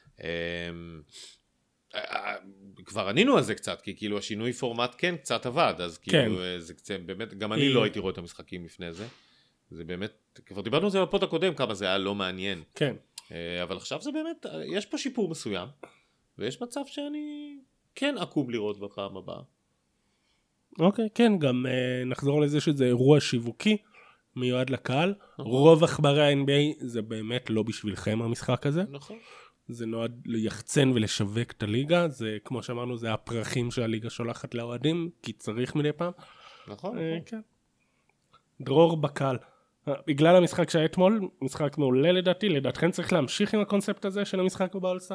כבר ענינו על זה קצת, כי כאילו השינוי פורמט כן קצת עבד, אז כאילו זה קצת, באמת, גם אני לא הייתי רואה את המשחקים לפני זה, זה באמת, כבר דיברנו על זה בפוד הקודם, כמה זה היה לא מעניין. כן. אבל עכשיו זה באמת, יש פה שיפור מסוים, ויש מצב שאני כן אקום לראות בפעם הבאה. אוקיי, כן, גם נחזור לזה שזה אירוע שיווקי, מיועד לקהל, רוב אכברי ה-אן בי איי זה באמת לא בשבילכם המשחק הזה. נכון. זה נועד ליחצן ולשווק את הליגה, זה כמו שאמרנו, זה הפרחים שהליגה שולחת לאוהדים, כי צריך מדי פעם. נכון, אה, נכון. כן. דרור בקל. בגלל המשחק שהיה אתמול, משחק מעולה לדעתי, לדעתכם צריך להמשיך עם הקונספט הזה של המשחק באולסטאר?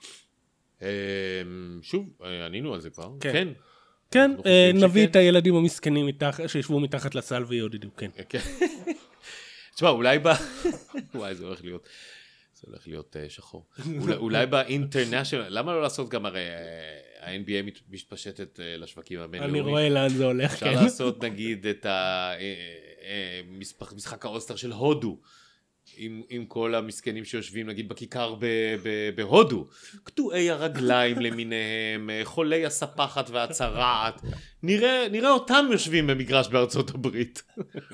שוב, ענינו על זה כבר. כן. כן. כן, אנחנו חושבים נביא שכן. את הילדים המסכנים מתח- שישבו מתחת לסל ויעודדו, כן. כן. תשמע, אולי ב... וואי, זה הולך להיות... זה הולך להיות uh, שחור. אולי, אולי באינטרנשיונל, למה לא לעשות גם הרי ה-אן בי איי מתפשטת uh, לשווקים הבינלאומיים? אני רואה לאן זה הולך, אפשר כן. לעשות נגיד את המשחק האוסטר של הודו, עם, עם כל המסכנים שיושבים נגיד בכיכר ב, ב, בהודו, קטועי הרגליים למיניהם, חולי הספחת והצרעת, נראה, נראה אותם יושבים במגרש בארצות הברית.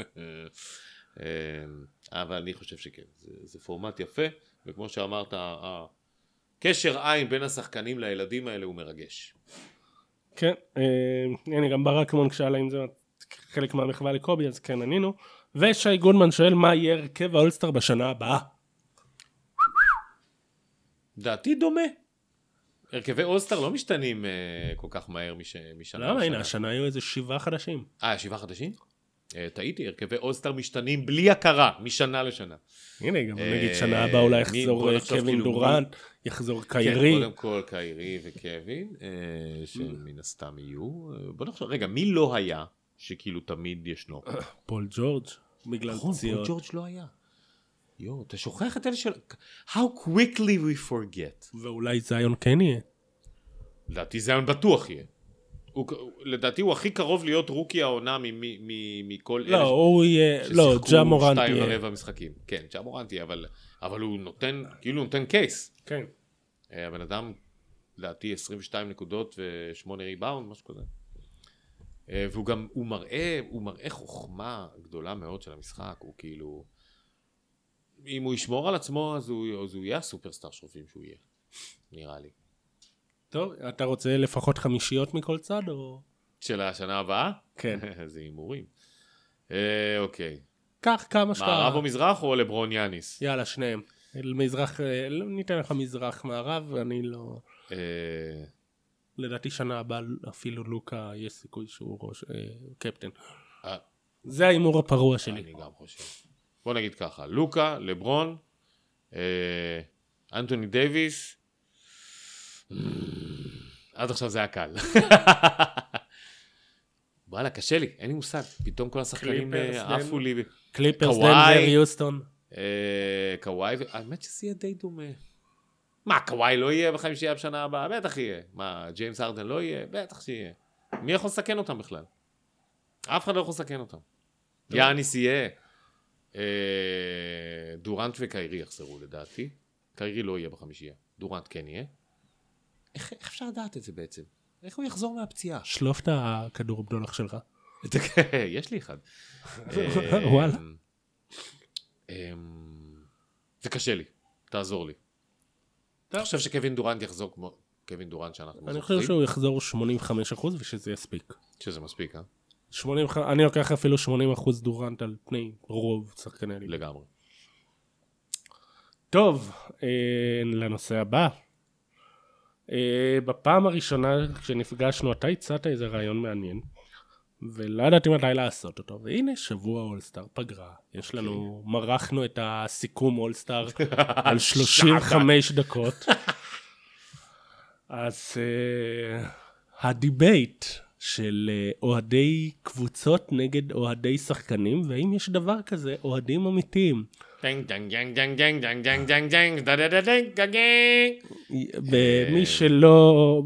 אבל אני חושב שכן, זה, זה פורמט יפה, וכמו שאמרת, הקשר עין בין השחקנים לילדים האלה הוא מרגש. כן, הנה גם ברק מון כשאל אם זה חלק מהמחווה לקובי, אז כן ענינו. ושי גודמן שואל מה יהיה הרכב האולסטאר בשנה הבאה. דעתי דומה. הרכבי אולסטאר לא משתנים כל כך מהר משנה לשנה. למה? הנה, השנה היו איזה שבעה חדשים. אה, שבעה חדשים? טעיתי, הרכבי אולסטאר משתנים בלי הכרה, משנה לשנה. הנה, גם נגיד שנה הבאה אולי יחזור קווין דורנט, יחזור קיירי. כן, קודם כל קיירי וקווין, שמן הסתם יהיו. בוא נחשוב, רגע, מי לא היה שכאילו תמיד ישנו? פול ג'ורג' בגלל נכון, פציעות. פול ג'ורג' לא היה. יו, אתה שוכח את אלה של... How quickly we forget. ואולי זיון כן יהיה. לדעתי זיון בטוח יהיה. הוא, לדעתי הוא הכי קרוב להיות רוקי העונה מכל לא, הוא יהיה, לא, ג'ה מורנט ששיחקו שתיים יהיה. ורבע משחקים. כן, ג'ה מורנט יהיה, אבל, אבל הוא נותן, כאילו נותן קייס. כן. הבן אדם, לדעתי עשרים ושתיים נקודות ושמונה ריבאונד, משהו כזה. והוא גם, הוא מראה, הוא מראה חוכמה גדולה מאוד של המשחק, הוא כאילו, אם הוא ישמור על עצמו, אז הוא, אז הוא יהיה הסופרסטאר שרופים שהוא יהיה, נראה לי. טוב, אתה רוצה לפחות חמישיות מכל צד, או? של השנה הבאה? כן. זה הימורים. אה, אוקיי. קח כמה שאתה... מערב או מזרח או לברון יאניס? יאללה, שניהם. מזרח, ניתן לך מזרח מערב, ואני לא... אה... לדעתי שנה הבאה אפילו לוקה יש סיכוי שהוא ראש, אה, קפטן. אה, זה האימור הפרוע שלי. אני גם חושב. בוא נגיד ככה, לוקה, לברון, אה, אנטוני דייביס, עד עכשיו זה היה קל. וואלה, קשה לי, אין לי מושג, פתאום כל השחקנים עפו לי. קליפרס, דנבר, יוסטון. קוואי, האמת שזה יהיה די דומה. מה, קוואי לא יהיה בחיים שיהיה בשנה הבאה? בטח יהיה. מה, ג'יימס הרדן לא יהיה? בטח שיהיה. מי יכול לסכן אותם בכלל? אף אחד לא יכול לסכן אותם. יאניס יהיה. דורנט וקיירי יחזרו לדעתי. קיירי לא יהיה בחמישייה. דורנט כן יהיה. איך אפשר לדעת את זה בעצם? איך הוא יחזור מהפציעה? שלוף את הכדור בדולח שלך. יש לי אחד. וואלה. זה קשה לי. תעזור לי. אתה חושב שקווין דורנט יחזור כמו קווין דורנט שאנחנו זוכרים? אני חושב שהוא יחזור שמונים וחמישה אחוז ושזה יספיק. שזה מספיק, אה? אני לוקח אפילו שמונים אחוז דורנט על פני רוב שחקני הליגה. לגמרי. טוב, לנושא הבא. בפעם הראשונה כשנפגשנו אתה הצעת איזה רעיון מעניין ולא ידעתי מתי לעשות אותו, והנה שבוע אולסטאר פגרה, יש לנו, מרחנו את הסיכום אולסטאר על שלושים וחמש דקות. אז הדיבייט של אוהדי קבוצות נגד אוהדי שחקנים, והאם יש דבר כזה אוהדים אמיתיים. ומי שלא,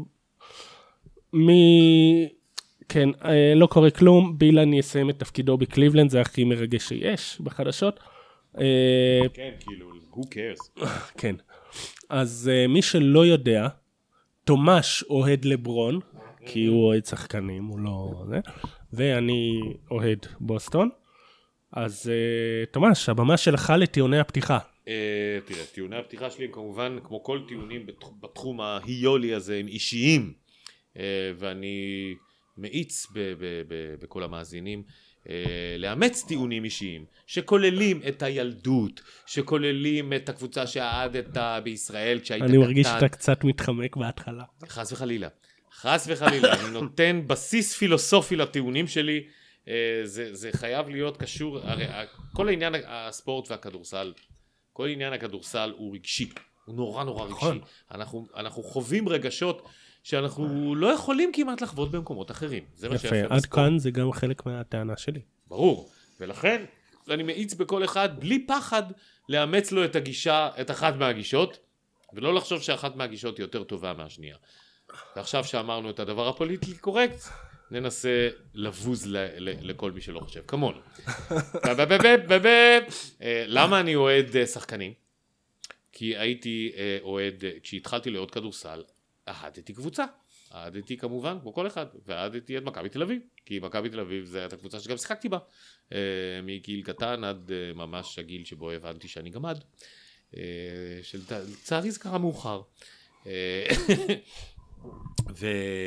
מי, כן, לא קורה כלום, בילן יסיים את תפקידו בקליבלנד, זה הכי מרגש שיש בחדשות. כן, כאילו, who cares? כן, אז מי שלא יודע, תומש אוהד לברון, כי הוא אוהד שחקנים, הוא לא זה, ואני אוהד בוסטון. אז תומש, הבמה שלך לטיעוני הפתיחה. תראה, טיעוני הפתיחה שלי הם כמובן, כמו כל טיעונים בתחום ההיולי הזה, הם אישיים, ואני מאיץ בכל המאזינים, לאמץ טיעונים אישיים, שכוללים את הילדות, שכוללים את הקבוצה שהעדת בישראל כשהיית קטן. אני מרגיש שאתה קצת מתחמק בהתחלה. חס וחלילה. חס וחלילה, אני נותן בסיס פילוסופי לטיעונים שלי, זה, זה חייב להיות קשור, הרי כל העניין הספורט והכדורסל, כל עניין הכדורסל הוא רגשי, הוא נורא נורא רגשי. אנחנו, אנחנו חווים רגשות שאנחנו לא יכולים כמעט לחוות במקומות אחרים. זה מה יפה, עד כאן זה גם חלק מהטענה שלי. ברור, ולכן אני מאיץ בכל אחד בלי פחד לאמץ לו את הגישה, את אחת מהגישות, ולא לחשוב שאחת מהגישות היא יותר טובה מהשנייה. ועכשיו שאמרנו את הדבר הפוליטי קורקט, ננסה לבוז ל- ל- לכל מי שלא חושב כמונו. למה אני אוהד שחקנים? כי הייתי אוהד, כשהתחלתי לאוהד כדורסל, אהדתי קבוצה. אהדתי כמובן, כמו כל אחד, ואהדתי את מכבי תל אביב, כי מכבי תל אביב זה הייתה קבוצה שגם שיחקתי בה, מגיל קטן עד ממש הגיל שבו הבנתי שאני גמד, שלצערי זה קרה מאוחר. ו...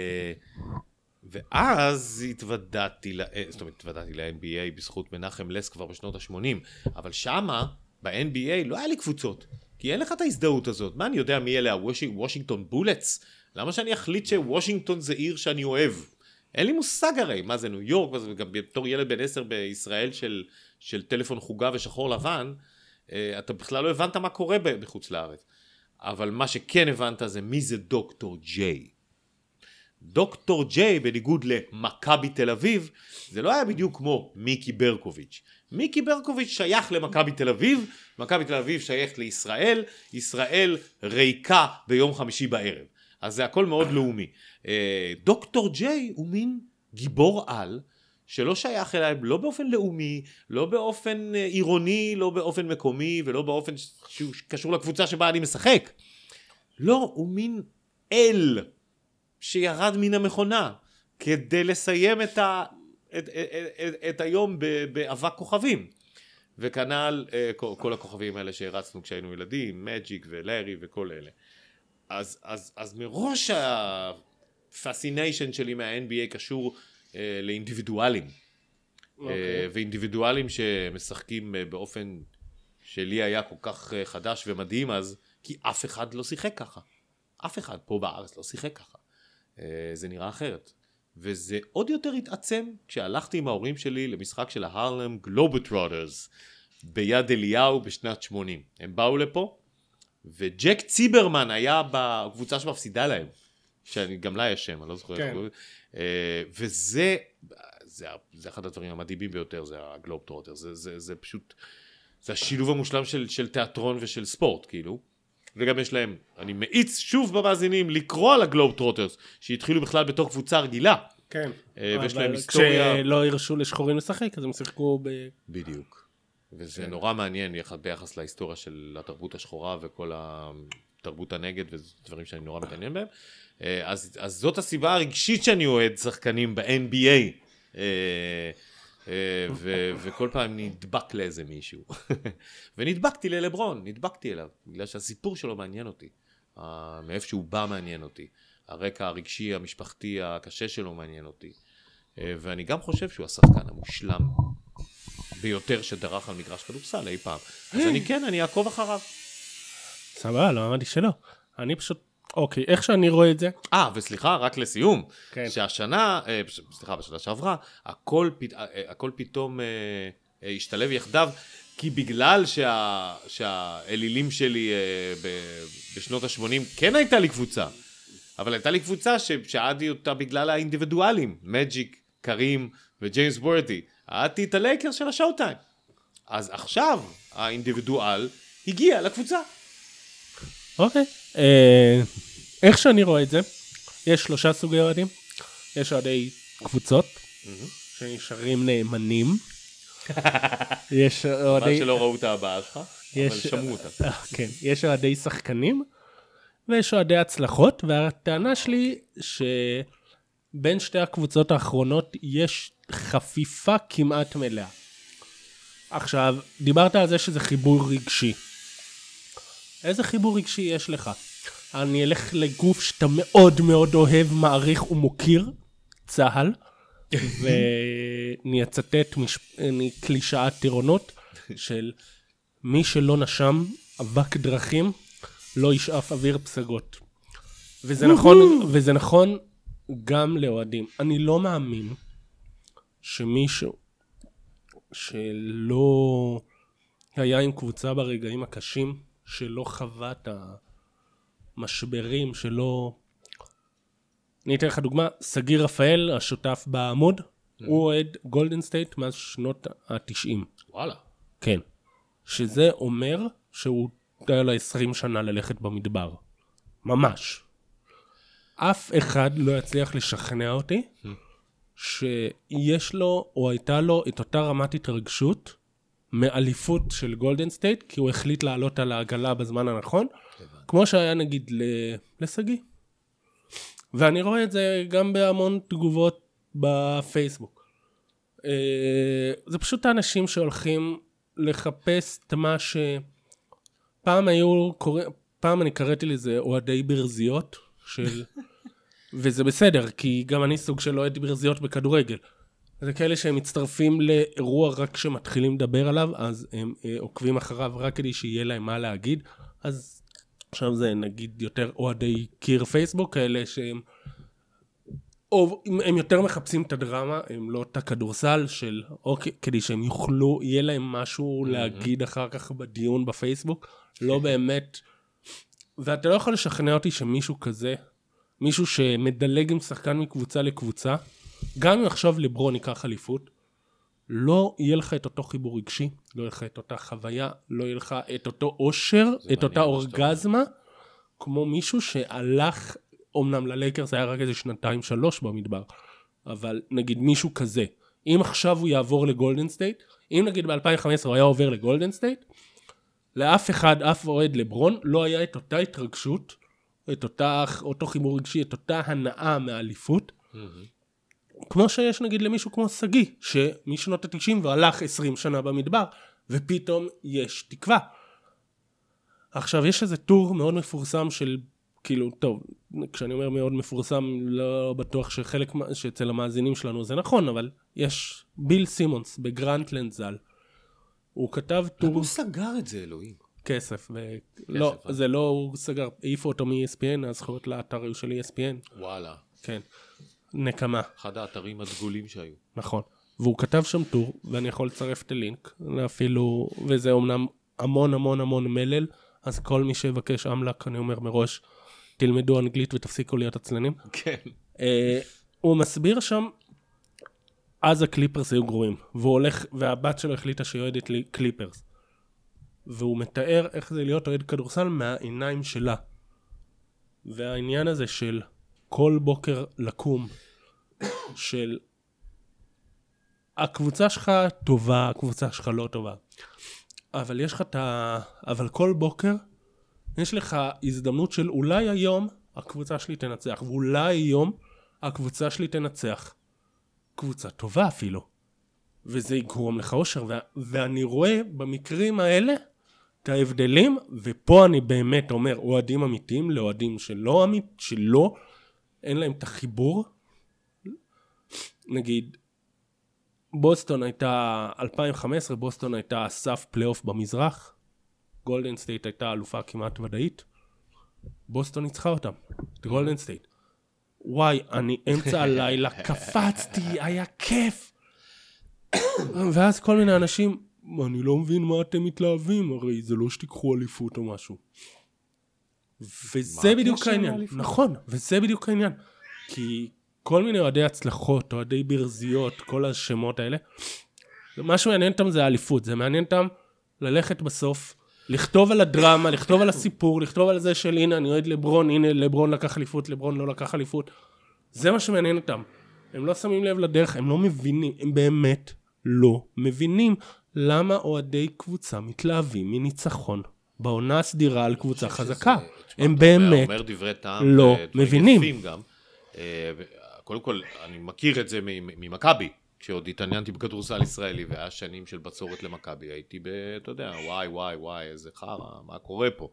ואז התוודעתי, זאת אומרת, התוודעתי ל-אן בי איי בזכות מנחם לס כבר בשנות ה-שמונים, אבל שמה, ב-אן בי איי לא היה לי קבוצות, כי אין לך את ההזדהות הזאת. מה אני יודע מי אלה הוושינגטון בולטס? למה שאני אחליט שוושינגטון זה עיר שאני אוהב? אין לי מושג הרי, מה זה ניו יורק, וגם בתור ילד בן עשר בישראל של, של טלפון חוגה ושחור לבן, אתה בכלל לא הבנת מה קורה בחוץ לארץ. אבל מה שכן הבנת זה מי זה דוקטור ג'יי. דוקטור ג'יי, בניגוד למכבי תל אביב, זה לא היה בדיוק כמו מיקי ברקוביץ'. מיקי ברקוביץ' שייך למכבי תל אביב, מכבי תל אביב שייך לישראל, ישראל ריקה ביום חמישי בערב. אז זה הכל מאוד לאומי. דוקטור ג'יי הוא מין גיבור על, שלא שייך אליי לא באופן לאומי, לא באופן עירוני, לא באופן מקומי, ולא באופן שהוא קשור לקבוצה שבה אני משחק. לא, הוא מין אל שירד מן המכונה, כדי לסיים את, ה, את, את, את, את היום באבק כוכבים. וכנ"ל כל, כל הכוכבים האלה שהרצנו כשהיינו ילדים, מג'יק ולארי וכל אלה. אז, אז, אז מראש הפסיניישן שלי מה-אן בי איי קשור אה, לאינדיבידואלים. Okay. אה, ואינדיבידואלים שמשחקים באופן שלי היה כל כך חדש ומדהים אז, כי אף אחד לא שיחק ככה. אף אחד פה בארץ לא שיחק ככה. אה, זה נראה אחרת. וזה עוד יותר התעצם כשהלכתי עם ההורים שלי למשחק של ההרלם גלובטרוטרס, ביד אליהו בשנת שמונים. הם באו לפה, וג'ק ציברמן היה בקבוצה שמפסידה להם, שגם לה יש שם, אני לא זוכר. כן. וזה, זה, זה אחד הדברים המדהימים ביותר, זה הגלוב טרוטר, זה, זה, זה פשוט, זה השילוב המושלם של, של תיאטרון ושל ספורט, כאילו. וגם יש להם, אני מאיץ שוב במאזינים לקרוא על הגלוב טרוטרס, שהתחילו בכלל בתוך קבוצה רגילה. כן. ויש להם היסטוריה... כשלא הרשו לשחורים לשחק, אז הם שיחקו ב... בדיוק. וזה נורא מעניין ביחס להיסטוריה של התרבות השחורה וכל התרבות הנגד, וזה דברים שאני נורא מתעניין בהם. אז, אז זאת הסיבה הרגשית שאני אוהד שחקנים ב-אן בי איי. ו- וכל פעם נדבק לאיזה מישהו. ונדבקתי ללברון, נדבקתי אליו, בגלל שהסיפור שלו מעניין אותי. מאיפה שהוא בא מעניין אותי. הרקע הרגשי, המשפחתי, הקשה שלו מעניין אותי. ואני גם חושב שהוא השחקן המושלם ביותר שדרך על מגרש כדורסל אי פעם. אז אני כן, אני אעקוב אחריו. סבבה, לא אמרתי שלא. אני פשוט, אוקיי, איך שאני רואה את זה. אה, וסליחה, רק לסיום. כן. שהשנה, סליחה, בשנה שעברה, הכל, הכל פתאום השתלב יחדיו, כי בגלל שה, שהאלילים שלי בשנות ה-שמונים כן הייתה לי קבוצה. אבל הייתה לי קבוצה שעדי אותה בגלל האינדיבידואלים, מג'יק, קרים וג'יימס וורדי. עדתי את הלייקרס של השואו-טיים. אז עכשיו האינדיבידואל הגיע לקבוצה. אוקיי. איך שאני רואה את זה, יש שלושה סוגי אוהדים. יש אוהדי קבוצות, שנשארים נאמנים. יש אוהדי... מה שלא ראו את הבאה שלך, אבל שמעו אותה. כן, יש אוהדי שחקנים. ויש אוהדי הצלחות, והטענה שלי שבין שתי הקבוצות האחרונות יש חפיפה כמעט מלאה. עכשיו, דיברת על זה שזה חיבור רגשי. איזה חיבור רגשי יש לך? אני אלך לגוף שאתה מאוד מאוד אוהב, מעריך ומוקיר, צהל, ואני אצטט קלישאת טירונות של מי שלא נשם אבק דרכים, לא ישאף אוויר פסגות. וזה נכון, וזה נכון גם לאוהדים. אני לא מאמין שמישהו שלא היה עם קבוצה ברגעים הקשים, שלא חווה את המשברים, שלא... אני אתן לך דוגמה, סגיר רפאל, השותף בעמוד, הוא אוהד גולדן סטייט מאז שנות ה-תשעים. וואלה. כן. שזה אומר שהוא... היה לו עשרים שנה ללכת במדבר. ממש. אף אחד לא יצליח לשכנע אותי שיש לו או הייתה לו את אותה רמת התרגשות מאליפות של גולדן סטייט, כי הוא החליט לעלות על העגלה בזמן הנכון, כמו שהיה נגיד לסגי. ואני רואה את זה גם בהמון תגובות בפייסבוק. זה פשוט האנשים שהולכים לחפש את מה ש... פעם היו, פעם אני קראתי לזה אוהדי ברזיות, של... וזה בסדר, כי גם אני סוג של אוהד ברזיות בכדורגל. זה כאלה שהם מצטרפים לאירוע רק כשמתחילים לדבר עליו, אז הם עוקבים אחריו רק כדי שיהיה להם מה להגיד. אז עכשיו זה נגיד יותר אוהדי קיר פייסבוק, כאלה שהם או, הם יותר מחפשים את הדרמה, הם לא את הכדורסל של, אוקיי, כדי שהם יוכלו, יהיה להם משהו להגיד אחר כך בדיון בפייסבוק, לא באמת, ואתה לא יכול לשכנע אותי שמישהו כזה, מישהו שמדלג עם שחקן מקבוצה לקבוצה, גם אם עכשיו לברון ייקח אליפות, לא יהיה לך את אותו חיבור רגשי, לא יהיה לך את אותה חוויה, לא יהיה לך את אותו אושר, את אותה אורגזמה, כמו מישהו שהלך, אומנם ללייקרס היה רק איזה שנתיים שלוש במדבר, אבל נגיד מישהו כזה, אם עכשיו הוא יעבור לגולדן סטייט, אם נגיד ב-אלפיים וחמש עשרה הוא היה עובר לגולדן סטייט, לאף אחד, אף אוהד לברון, לא היה את אותה התרגשות, את אותה, אותו חיבור רגשי, את אותה הנאה מהאליפות, כמו שיש נגיד למישהו כמו סגי, שמשנות ה-תשעים והלך עשרים שנה במדבר, ופתאום יש תקווה. עכשיו יש איזה טור מאוד מפורסם של, כאילו, טוב, כשאני אומר מאוד מפורסם, לא בטוח שחלק, שאצל המאזינים שלנו זה נכון, אבל יש ביל סימונס בגרנטלנד ז"ל. הוא כתב טור... הוא סגר את זה, אלוהים. כסף, ולא, זה לא, הוא סגר, העיפו אותו מ-אי אס פי אן, הזכויות לאתר של אי אס פי אן. וואלה. כן, נקמה. אחד האתרים הדגולים שהיו. נכון. והוא כתב שם טור, ואני יכול לצרף את הלינק, אפילו, וזה אומנם המון המון המון מלל, אז כל מי שיבקש אמלק, אני אומר מראש, תלמדו אנגלית ותפסיקו להיות עצלנים. כן. הוא מסביר שם, אז הקליפרס היו גרועים, והוא הולך, והבת שלו החליטה שהיא אוהדת לי קליפרס. והוא מתאר איך זה להיות אוהד כדורסל מהעיניים שלה. והעניין הזה של כל בוקר לקום, של הקבוצה שלך טובה, הקבוצה שלך לא טובה. אבל יש לך את ה... אבל כל בוקר יש לך הזדמנות של אולי היום הקבוצה שלי תנצח, ואולי היום הקבוצה שלי תנצח. קבוצה טובה אפילו. וזה יגרום לך אושר. ו... ואני רואה במקרים האלה את ההבדלים, ופה אני באמת אומר, אוהדים אמיתיים לאוהדים שלא אמית, שלא, אין להם את החיבור. נגיד, בוסטון הייתה, אלפיים וחמש עשרה, בוסטון הייתה סף פלייאוף במזרח, גולדן סטייט הייתה אלופה כמעט ודאית, בוסטון ניצחה אותם, את גולדן סטייט. וואי, אני אמצע הלילה, קפצתי, היה כיף. ואז כל מיני אנשים, אני לא מבין מה אתם מתלהבים, הרי זה לא שתיקחו אליפות או משהו. וזה בדיוק העניין, נכון, וזה בדיוק העניין. כי כל מיני אוהדי הצלחות, אוהדי ברזיות, כל השמות האלה, מה שמעניין אותם זה האליפות, זה מעניין אותם ללכת בסוף, לכתוב על הדרמה, לכתוב על הסיפור, לכתוב על זה של הנה אני אוהד לברון, הנה לברון לקח אליפות, לברון לא לקח אליפות. זה מה שמעניין אותם. הם לא שמים לב לדרך, הם לא מבינים, הם באמת לא מבינים למה אוהדי קבוצה מתלהבים מניצחון בעונה הסדירה על קבוצה חזקה. הם באמת לא מבינים. קודם כל, אני מכיר את זה ממכבי, כשעוד התעניינתי בכדורסל ישראלי, והיה שנים של בצורת למכבי, הייתי ב, אתה יודע, וואי, וואי, וואי, איזה חרא, מה קורה פה?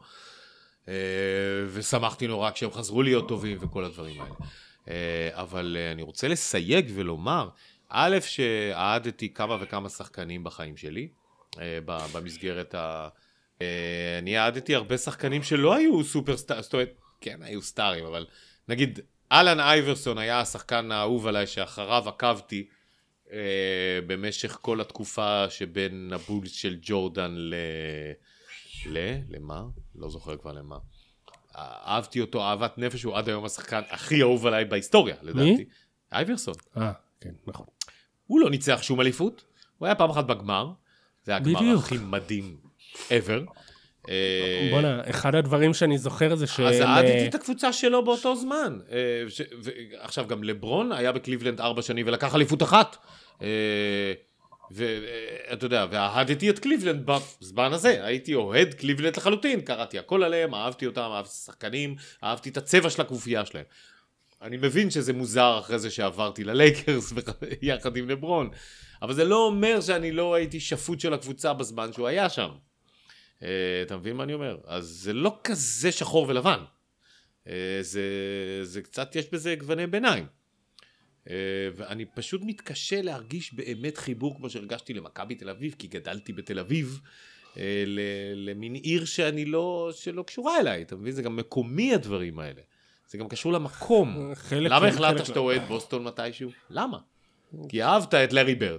ושמחתי נורא כשהם חזרו להיות טובים וכל הדברים האלה. אבל אני רוצה לסייג ולומר, א', שאהדתי כמה וכמה שחקנים בחיים שלי, במסגרת ה... אני אהדתי הרבה שחקנים שלא היו סופרסטאר, זאת אומרת, כן, היו סטארים, אבל נגיד, אלן אייברסון היה השחקן האהוב עליי שאחריו עקבתי אה, במשך כל התקופה שבין הבולס של ג'ורדן ל... ל... למה? לא זוכר כבר למה. אהבתי אותו אהבת נפש, הוא עד היום השחקן הכי אהוב עליי בהיסטוריה, לדעתי. מי? אייברסון. אה, כן, נכון. הוא לא ניצח שום אליפות, הוא היה פעם אחת בגמר, זה היה הגמר הכי מדהים ever. בונה, אחד הדברים שאני זוכר זה ש... אז עדיתי את הקבוצה שלו באותו זמן. עכשיו גם לברון היה בקליבלנד ארבע שנים ולקח אליפות אחת. ואתה יודע, והעדתי את קליבלנד בזמן הזה. הייתי אוהד קליבלנד לחלוטין, קראתי הכל עליהם, אהבתי אותם, אהבתי שחקנים, אהבתי את הצבע של הקבופיה שלהם. אני מבין שזה מוזר אחרי זה שעברתי ללייקרס יחד עם לברון, אבל זה לא אומר שאני לא הייתי שפוט של הקבוצה בזמן שהוא היה שם. אתה מבין מה אני אומר? אז זה לא כזה שחור ולבן. זה, זה קצת, יש בזה גווני ביניים. ואני פשוט מתקשה להרגיש באמת חיבור כמו שהרגשתי למכבי תל אביב, כי גדלתי בתל אביב, למין עיר שאני לא, שלא קשורה אליי. אתה מבין? זה גם מקומי הדברים האלה. זה גם קשור למקום. למה החלטת שאתה אוהד בוסטון מתישהו? למה? כי אהבת את לארי ברד.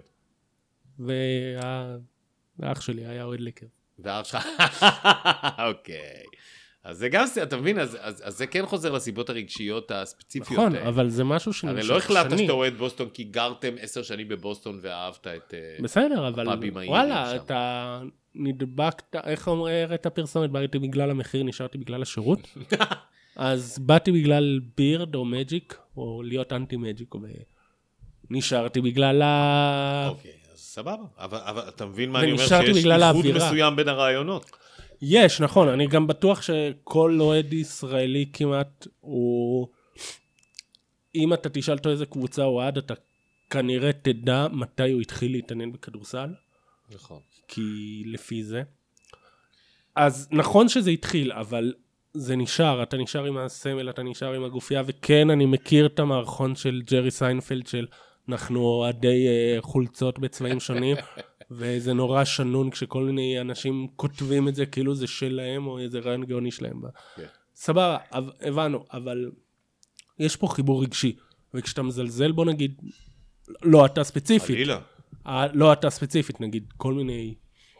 והאח שלי היה אוהד ליקר. והאח שלך, אוקיי. אז זה גם, אתה מבין, אז, אז, אז זה כן חוזר לסיבות הרגשיות הספציפיות. נכון, אבל זה משהו שנמשך שנים. הרי לא החלטת שאתה אוהד בוסטון כי גרתם עשר שנים בבוסטון ואהבת את... בסדר, אבל וואלה, אתה נדבקת, איך אומר את הפרסומת, באתי בגלל המחיר, נשארתי בגלל השירות. אז באתי בגלל בירד או מג'יק, או להיות אנטי מג'יק, ונשארתי בגלל ה... אוקיי, אז סבבה. אבל, אבל אתה מבין מה אני אומר? שיש איחוד מסוים בין הרעיונות. יש, נכון. אני גם בטוח שכל אוהד ישראלי כמעט הוא... אם אתה תשאל אותו איזה קבוצה הוא אוהד, אתה כנראה תדע מתי הוא התחיל להתעניין בכדורסל. נכון. כי לפי זה. אז נכון שזה התחיל, אבל... זה נשאר, אתה נשאר עם הסמל, אתה נשאר עם הגופייה, וכן, אני מכיר את המערכון של ג'רי סיינפלד, של אנחנו אוהדי uh, חולצות בצבעים שונים, וזה נורא שנון כשכל מיני אנשים כותבים את זה, כאילו זה שלהם, או איזה רעיון גאוני שלהם. Yeah. סבבה, הבנו, אבל יש פה חיבור רגשי, וכשאתה מזלזל בו נגיד, לא, אתה ספציפית, עלילה. לא אתה ספציפית, נגיד, כל מיני...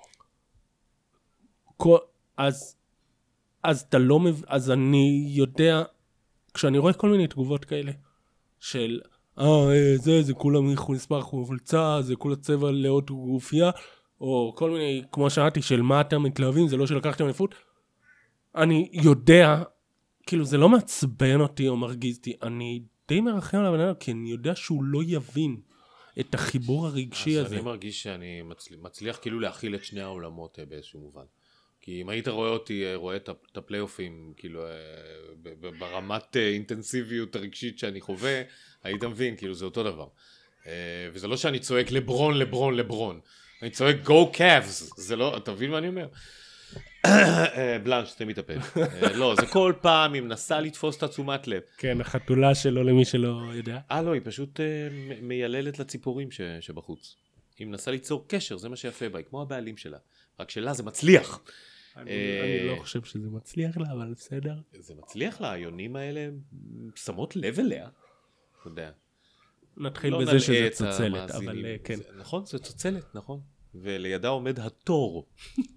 כל, אז, אז אתה לא מב... אז אני יודע, כשאני רואה כל מיני תגובות כאלה, של, אה, זה, זה כולם נספר חולצה, זה כולה צבע לאות גופייה, או כל מיני, כמו שאמרתי, של מה אתם מתלהבים, זה לא שלקחתם אליפות. אני יודע, כאילו זה לא מעצבן אותי או מרגיז אותי, אני די מרחם עליו, כי אני יודע שהוא לא יבין את החיבור הרגשי אז הזה. אני מרגיש שאני מצליח, מצליח כאילו להכיל את שני העולמות באיזשהו מובן. כי אם היית רואה אותי, רואה את הפלייאופים, כאילו, ברמת אינטנסיביות הרגשית שאני חווה, היית מבין, כאילו, זה אותו דבר. וזה לא שאני צועק לברון, לברון, לברון. אני צועק go Cavs, זה לא, אתה מבין מה אני אומר? בלנש, סתם מתאפל. לא, זה כל פעם, היא מנסה לתפוס את התשומת לב. כן, החתולה שלו למי שלא יודע. אה, לא, היא פשוט מייללת לציפורים שבחוץ. היא מנסה ליצור קשר, זה מה שיפה בה, היא כמו הבעלים שלה. רק שלה זה מצליח. אני לא חושב שזה מצליח לה, אבל בסדר. זה מצליח לה, היונים האלה שמות לב אליה. אתה יודע. נתחיל בזה שזה צוצלת, אבל כן. נכון, זה צוצלת, נכון. ולידה עומד התור.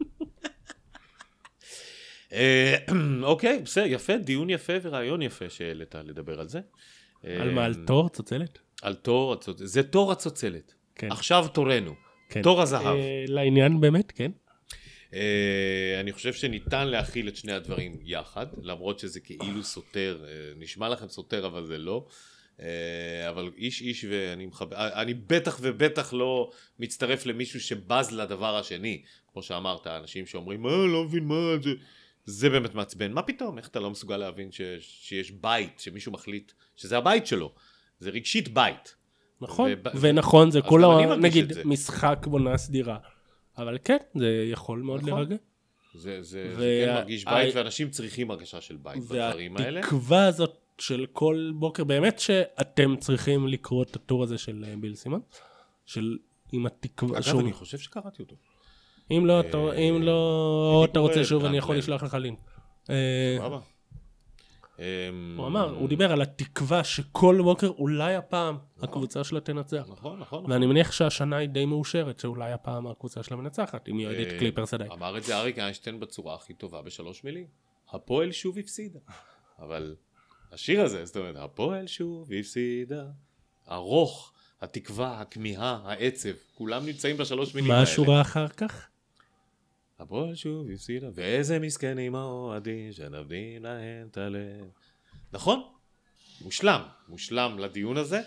אוקיי, בסדר, יפה, דיון יפה ורעיון יפה שהעלית לדבר על זה. על מה, על תור צוצלת? על תור הצוצלת, זה תור הצוצלת. עכשיו תורנו, תור הזהב. לעניין באמת, כן. אני חושב שניתן להכיל את שני הדברים יחד, למרות שזה כאילו סותר, נשמע לכם סותר אבל זה לא. אבל איש איש ואני מחבר, אני בטח ובטח לא מצטרף למישהו שבז לדבר השני, כמו שאמרת, אנשים שאומרים, מה, לא מבין מה זה, זה באמת מעצבן, מה פתאום, איך אתה לא מסוגל להבין ש, שיש בית, שמישהו מחליט שזה הבית שלו, זה רגשית בית. נכון, וב... ונכון, זה כולה, נגיד, זה. משחק בונה סדירה, אבל כן, זה יכול מאוד נכון. לרגע. זה, זה, ו... זה כן מרגיש בית, ה... ואנשים צריכים הרגשה של בית בדברים האלה. והתקווה הזאת של כל בוקר, באמת שאתם צריכים לקרוא את הטור הזה של ביל סימון, של עם התקווה. אגב, שום... אני חושב שקראתי אותו. אם לא, אתה, אם לא אתה רוצה שוב, אני יכול לשלוח לך לינק. סבבה. הוא אמר, הוא דיבר על התקווה שכל בוקר אולי הפעם הקבוצה שלה תנצח. נכון, נכון. ואני מניח שהשנה היא די מאושרת, שאולי הפעם הקבוצה שלה מנצחת, אם היא אוהדת קליפרס עדיין. אמר את זה אריק איינשטיין בצורה הכי טובה בשלוש מילים. הפועל שוב הפסידה. אבל השיר הזה, זאת אומרת, הפועל שוב הפסידה. ארוך, התקווה, הכמיהה, העצב, כולם נמצאים בשלוש מילים האלה. מה השורה אחר כך? הפועל שוב הפסידה, ואיזה מסכנים האוהדים שנבדים להם את הלב. נכון, מושלם, מושלם לדיון הזה,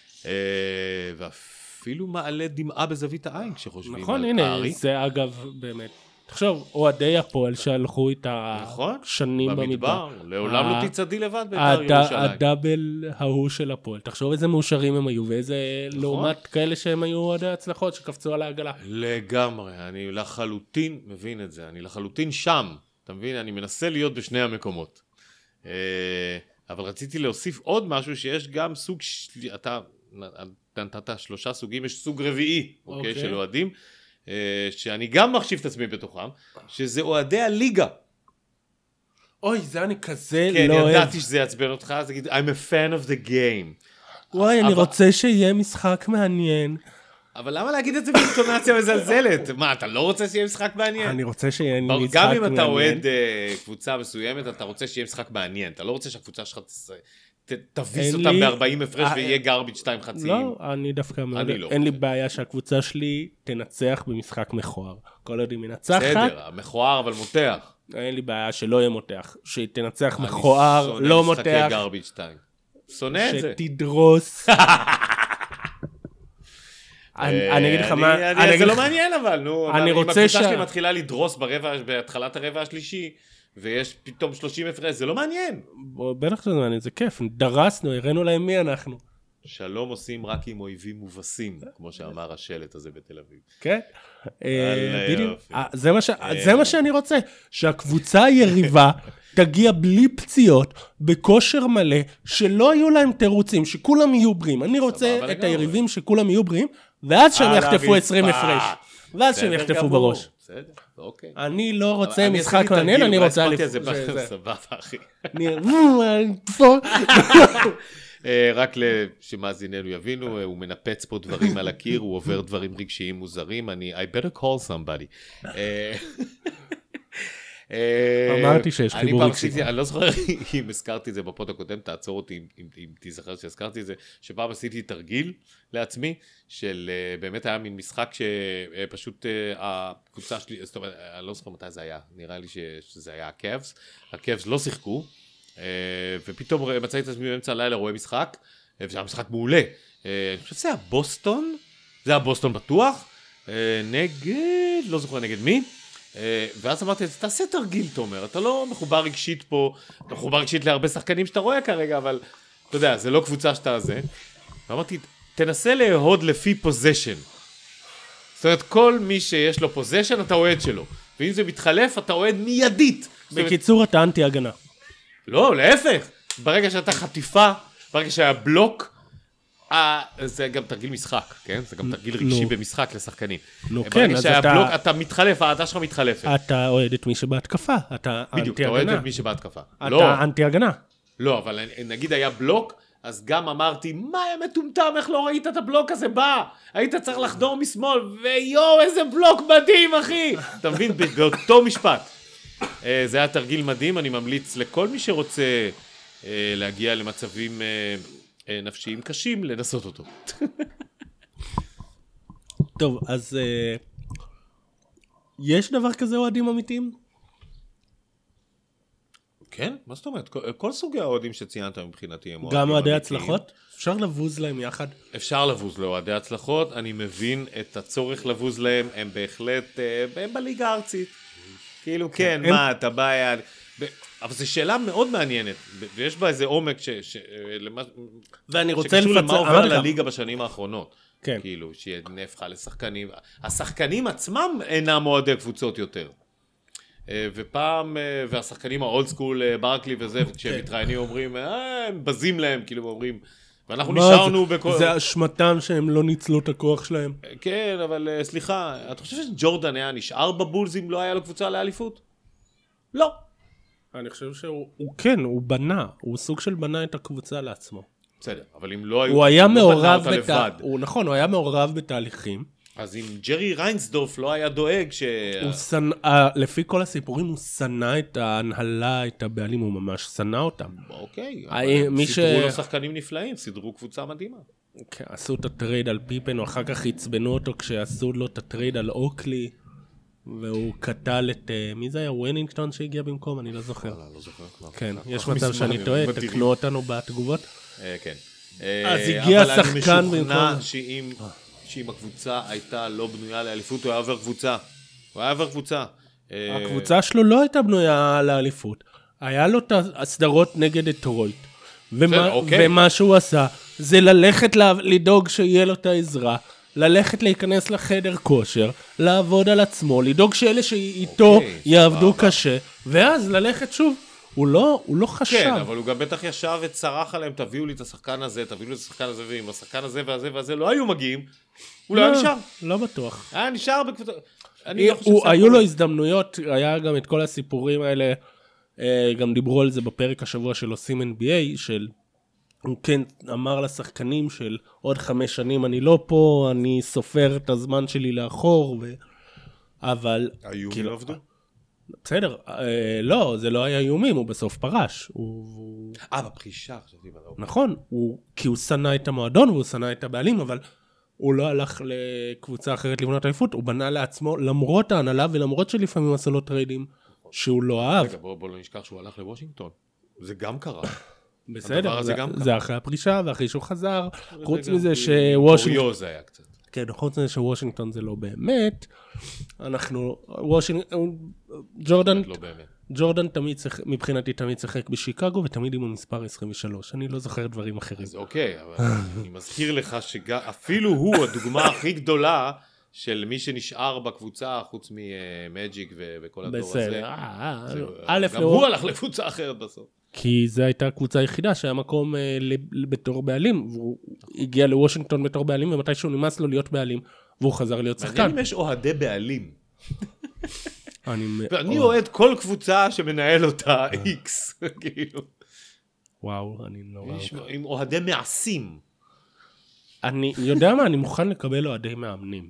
ואפילו מעלה דמעה בזווית העין כשחושבים נכון, על הנה, ארי. זה אגב באמת. תחשוב, אוהדי הפועל שהלכו את השנים נכון, במדבר, לעולם לא תצעדי לבד בית"ר הד... ירושלים. הדאבל ההוא של הפועל, תחשוב איזה מאושרים הם היו, ואיזה נכון. לעומת כאלה שהם היו אוהדי הצלחות שקפצו על העגלה. לגמרי, אני לחלוטין מבין את זה, אני לחלוטין שם, אתה מבין? אני מנסה להיות בשני המקומות. אבל רציתי להוסיף עוד משהו שיש גם סוג, אתה נתת שלושה סוגים, יש סוג רביעי, אוקיי, של אוהדים, שאני גם מחשיב את עצמי בתוכם, שזה אוהדי הליגה. אוי, זה אני כזה כן, לא אוהב. כן, ידעתי שזה יעצבן אותך, אז אגיד, I'm a fan of the game. וואי, אני רוצה שיהיה משחק מעניין. אבל למה להגיד את זה באינטונציה מזלזלת? מה, אתה לא רוצה שיהיה משחק מעניין? אני רוצה שיהיה משחק מעניין. גם אם אתה אוהד קבוצה מסוימת, אתה רוצה שיהיה משחק מעניין. אתה לא רוצה שהקבוצה שלך תביס אותם ב-ארבעים הפרש ויהיה גרביץ' שתיים חציים. לא, אני דווקא מאוד, אין לי בעיה שהקבוצה שלי תנצח במשחק מכוער. כל עוד היא מנצחת. בסדר, המכוער אבל מותח. אין לי בעיה שלא יהיה מותח. שהיא תנצח מכוער, לא מותח. אני שונא משחקי גרביץ' שתיים. שונא את זה. שתדרוס. אני אגיד לך מה... זה לא מעניין אבל, נו. אם הקבוצה שלי מתחילה לדרוס בהתחלת הרבע השלישי, ויש פתאום שלושים הפרש, זה לא מעניין. בטח שזה מעניין, זה כיף. דרסנו, הראינו להם מי אנחנו. שלום עושים רק עם אויבים מובסים, כמו שאמר השלט הזה בתל אביב. כן. בדיוק. זה מה שאני רוצה, שהקבוצה היריבה תגיע בלי פציעות, בכושר מלא, שלא יהיו להם תירוצים, שכולם יהיו בריאים. אני רוצה את היריבים שכולם יהיו בריאים, ואז שהם יחטפו עשרים הפרש. ואז שהם יחטפו בראש. בסדר, אוקיי. אני לא רוצה משחק מעניין, אני רוצה לפ... סבבה, אחי. רק שמאזיננו יבינו, הוא מנפץ פה דברים על הקיר, הוא עובר דברים רגשיים מוזרים, אני, I better call somebody. אמרתי שיש חיבור רגשי. אני לא זוכר אם הזכרתי את זה בפוד הקודם, תעצור אותי אם תזכר שהזכרתי את זה, שפעם עשיתי תרגיל לעצמי, של באמת היה מין משחק שפשוט הקבוצה שלי, זאת אומרת, אני לא זוכר מתי זה היה, נראה לי שזה היה הקאבס, הקאבס לא שיחקו, ופתאום מצאתי את עצמי באמצע הלילה רואה משחק, וזה היה משחק מעולה. אני חושב שזה היה בוסטון, זה היה בוסטון בטוח, נגד, לא זוכר נגד מי, ואז אמרתי, תעשה תרגיל, תומר, אתה לא מחובר רגשית פה, אתה מחובר רגשית להרבה שחקנים שאתה רואה כרגע, אבל אתה יודע, זה לא קבוצה שאתה זה. ואמרתי, תנסה להוד לפי פוזיישן. זאת אומרת, כל מי שיש לו פוזיישן, אתה אוהד שלו. ואם זה מתחלף, אתה אוהד מיידית. בקיצור, אתה אנטי הגנה. לא, להפך. ברגע שאתה חטיפה, ברגע שהיה בלוק, זה גם תרגיל משחק, כן? זה גם תרגיל רגשי במשחק לשחקנים. נו, כן, אז אתה... בלוק, אתה מתחלף, העדה שלך מתחלפת. אתה אוהד את מי שבהתקפה, אתה אנטי הגנה. בדיוק, אתה אוהד את מי שבהתקפה. אתה אנטי הגנה. לא, אבל נגיד היה בלוק, אז גם אמרתי, מה היה מטומטם, איך לא ראית את הבלוק הזה בא? היית צריך לחדור משמאל, ויואו, איזה בלוק מדהים, אחי! אתה מבין, באותו משפט. זה היה תרגיל מדהים, אני ממליץ לכל מי שרוצה להגיע למצבים נפשיים קשים, לנסות אותו. טוב, אז יש דבר כזה אוהדים אמיתיים? כן, מה זאת אומרת? כל סוגי האוהדים שציינת מבחינתי הם אוהדים גם אוהדי הצלחות? אפשר לבוז להם יחד? אפשר לבוז לאוהדי הצלחות, אני מבין את הצורך לבוז להם, הם בהחלט, הם בליגה הארצית. כאילו, כן, מה, אתה בא... אבל זו שאלה מאוד מעניינת, ויש בה איזה עומק שקשור למה עובר לליגה בשנים האחרונות. כאילו, שהיא נהפכה לשחקנים. השחקנים עצמם אינם אוהדי קבוצות יותר. ופעם, והשחקנים האולד סקול, ברקלי וזה, כשהם מתראיינים אומרים, הם בזים להם, כאילו אומרים, ואנחנו נשארנו בכל... זה אשמתם שהם לא ניצלו את הכוח שלהם. כן, אבל סליחה, אתה חושב שג'ורדן היה נשאר בבולס אם לא היה לו קבוצה לאליפות? לא. אני חושב שהוא, כן, הוא בנה, הוא סוג של בנה את הקבוצה לעצמו. בסדר, אבל אם לא היו... הוא היה מעורב, נכון, הוא היה מעורב בתהליכים. אז אם ג'רי ריינסדורף לא היה דואג ש... לפי כל הסיפורים הוא שנא את ההנהלה, את הבעלים, הוא ממש שנא אותם. אוקיי, סידרו לו שחקנים נפלאים, סידרו קבוצה מדהימה. עשו את הטרייד על פיפן, או אחר כך הצבנו אותו כשעשו לו את הטרייד על אוקלי, והוא קטל את... מי זה היה? ווינינגטון שהגיע במקום? אני לא זוכר. לא זוכר. כן, יש מצב שאני טועה, תקנו אותנו בתגובות. כן. אז הגיע שחקן במקום... אני משוכנע שאם... שאם הקבוצה הייתה לא בנויה לאליפות, הוא היה עובר קבוצה. הוא היה עובר קבוצה. הקבוצה שלו לא הייתה בנויה לאליפות. היה לו את הסדרות נגד דטרויט. ומה שהוא עשה, זה ללכת לדאוג שיהיה לו את העזרה, ללכת להיכנס לחדר כושר, לעבוד על עצמו, לדאוג שאלה שאיתו יעבדו קשה, ואז ללכת שוב. הוא לא, הוא לא חשב. כן, אבל הוא גם בטח ישב וצרח עליהם, תביאו לי את השחקן הזה, תביאו לי את השחקן הזה, ואם השחקן הזה והזה והזה לא היו מגיעים, הוא לא היה נשאר. לא בטוח. היה נשאר בקבוצה. היו לו הזדמנויות, היה גם את כל הסיפורים האלה, גם דיברו על זה בפרק השבוע של עושים אן בי איי, של הוא כן אמר לשחקנים של עוד חמש שנים אני לא פה, אני סופר את הזמן שלי לאחור, אבל... האיומים עבדו? בסדר, לא, זה לא היה איומים, הוא בסוף פרש. אה, בפרישה, חשבתי. נכון, כי הוא שנא את המועדון, והוא שנא את הבעלים, אבל הוא לא הלך לקבוצה אחרת לבנות אליפות, הוא בנה לעצמו, למרות ההנהלה, ולמרות שלפעמים עשו לו טריידים, שהוא לא אהב. רגע, בוא לא נשכח שהוא הלך לוושינגטון. זה גם קרה. בסדר, זה אחרי הפרישה, ואחרי שהוא חזר, חוץ מזה שוושינגטון... קוריוז היה קצת. כן, חוץ מזה שוושינגטון זה לא באמת, אנחנו, וושינגטון, ג'ורדן, לא באמת. ג'ורדן תמיד, מבחינתי תמיד צחק בשיקגו, ותמיד עם המספר עשרים ושלוש, אני לא זוכר דברים אחרים. אז אוקיי, אבל אני מזכיר לך שאפילו הוא הדוגמה הכי גדולה, של מי שנשאר בקבוצה, חוץ ממג'יק וכל הדור הזה. בסדר, גם הוא הלך לקבוצה אחרת בסוף. כי זו הייתה הקבוצה היחידה שהיה מקום בתור בעלים, והוא הגיע לוושינגטון בתור בעלים, ומתי שהוא נמאס לו להיות בעלים, והוא חזר להיות שחקן. מעניין אם יש אוהדי בעלים. ואני אוהד כל קבוצה שמנהל אותה איקס, כאילו. וואו, אני נורא... עם אוהדי מעשים. אני יודע מה, אני מוכן לקבל אוהדי מאמנים.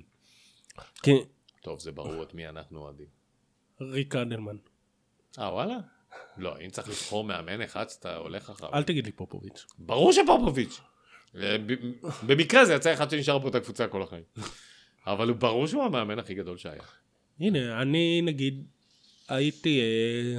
טוב, זה ברור את מי אנחנו אוהדים. ריק אדלמן. אה, וואלה? לא, אם צריך לבחור מאמן אחד, אתה הולך אחריו. אל תגיד לי פופוביץ'. ברור שפופוביץ'. במקרה זה יצא אחד שנשאר פה את הקבוצה כל החיים. אבל הוא ברור שהוא המאמן הכי גדול שהיה. הנה, אני נגיד, הייתי, אה,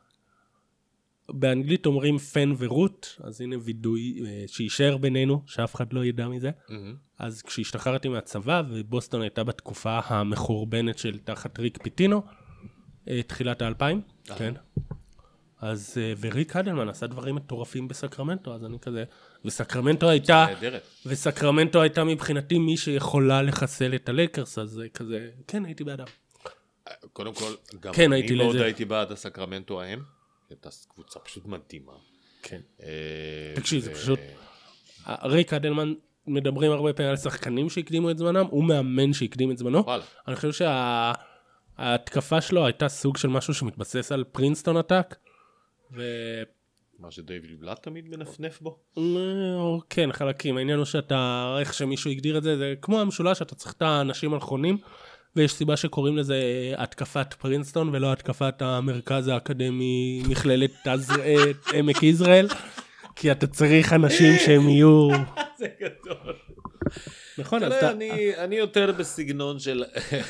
באנגלית אומרים פן ורוט, אז הנה וידוי אה, שישאר בינינו, שאף אחד לא ידע מזה. Mm-hmm. אז כשהשתחררתי מהצבא, ובוסטון הייתה בתקופה המחורבנת של תחת ריק פיטינו, אה, תחילת האלפיים, אה. כן. אז, אה, וריק אדלמן עשה דברים מטורפים בסקרמנטו, אז אני כזה, וסקרמנטו הייתה, וסקרמנטו הייתה מבחינתי מי שיכולה לחסל את הלייקרס, אז זה כזה, כן, הייתי בעדם. קודם כל, גם כן, אני מאוד לזה. הייתי בעד הסקרמנטו ההם, הייתה קבוצה פשוט מדהימה. כן. תקשיב, זה פשוט, ריק אדלמן, מדברים הרבה פעמים על שחקנים שהקדימו את זמנם, הוא מאמן שהקדים את זמנו. אני חושב שההתקפה שלו הייתה סוג של משהו שמתבסס על פרינסטון אטאק, ו... מה שדייוויד בלאט תמיד מנפנף בו? כן, חלקים. העניין הוא שאתה, איך שמישהו הגדיר את זה, זה כמו המשולש, שאתה צריך את האנשים הנכונים, ויש סיבה שקוראים לזה התקפת פרינסטון, ולא התקפת המרכז האקדמי מכללת עמק יזרעאל, כי אתה צריך אנשים שהם יהיו... זה גדול. נכון, אז אתה... אני יותר בסגנון של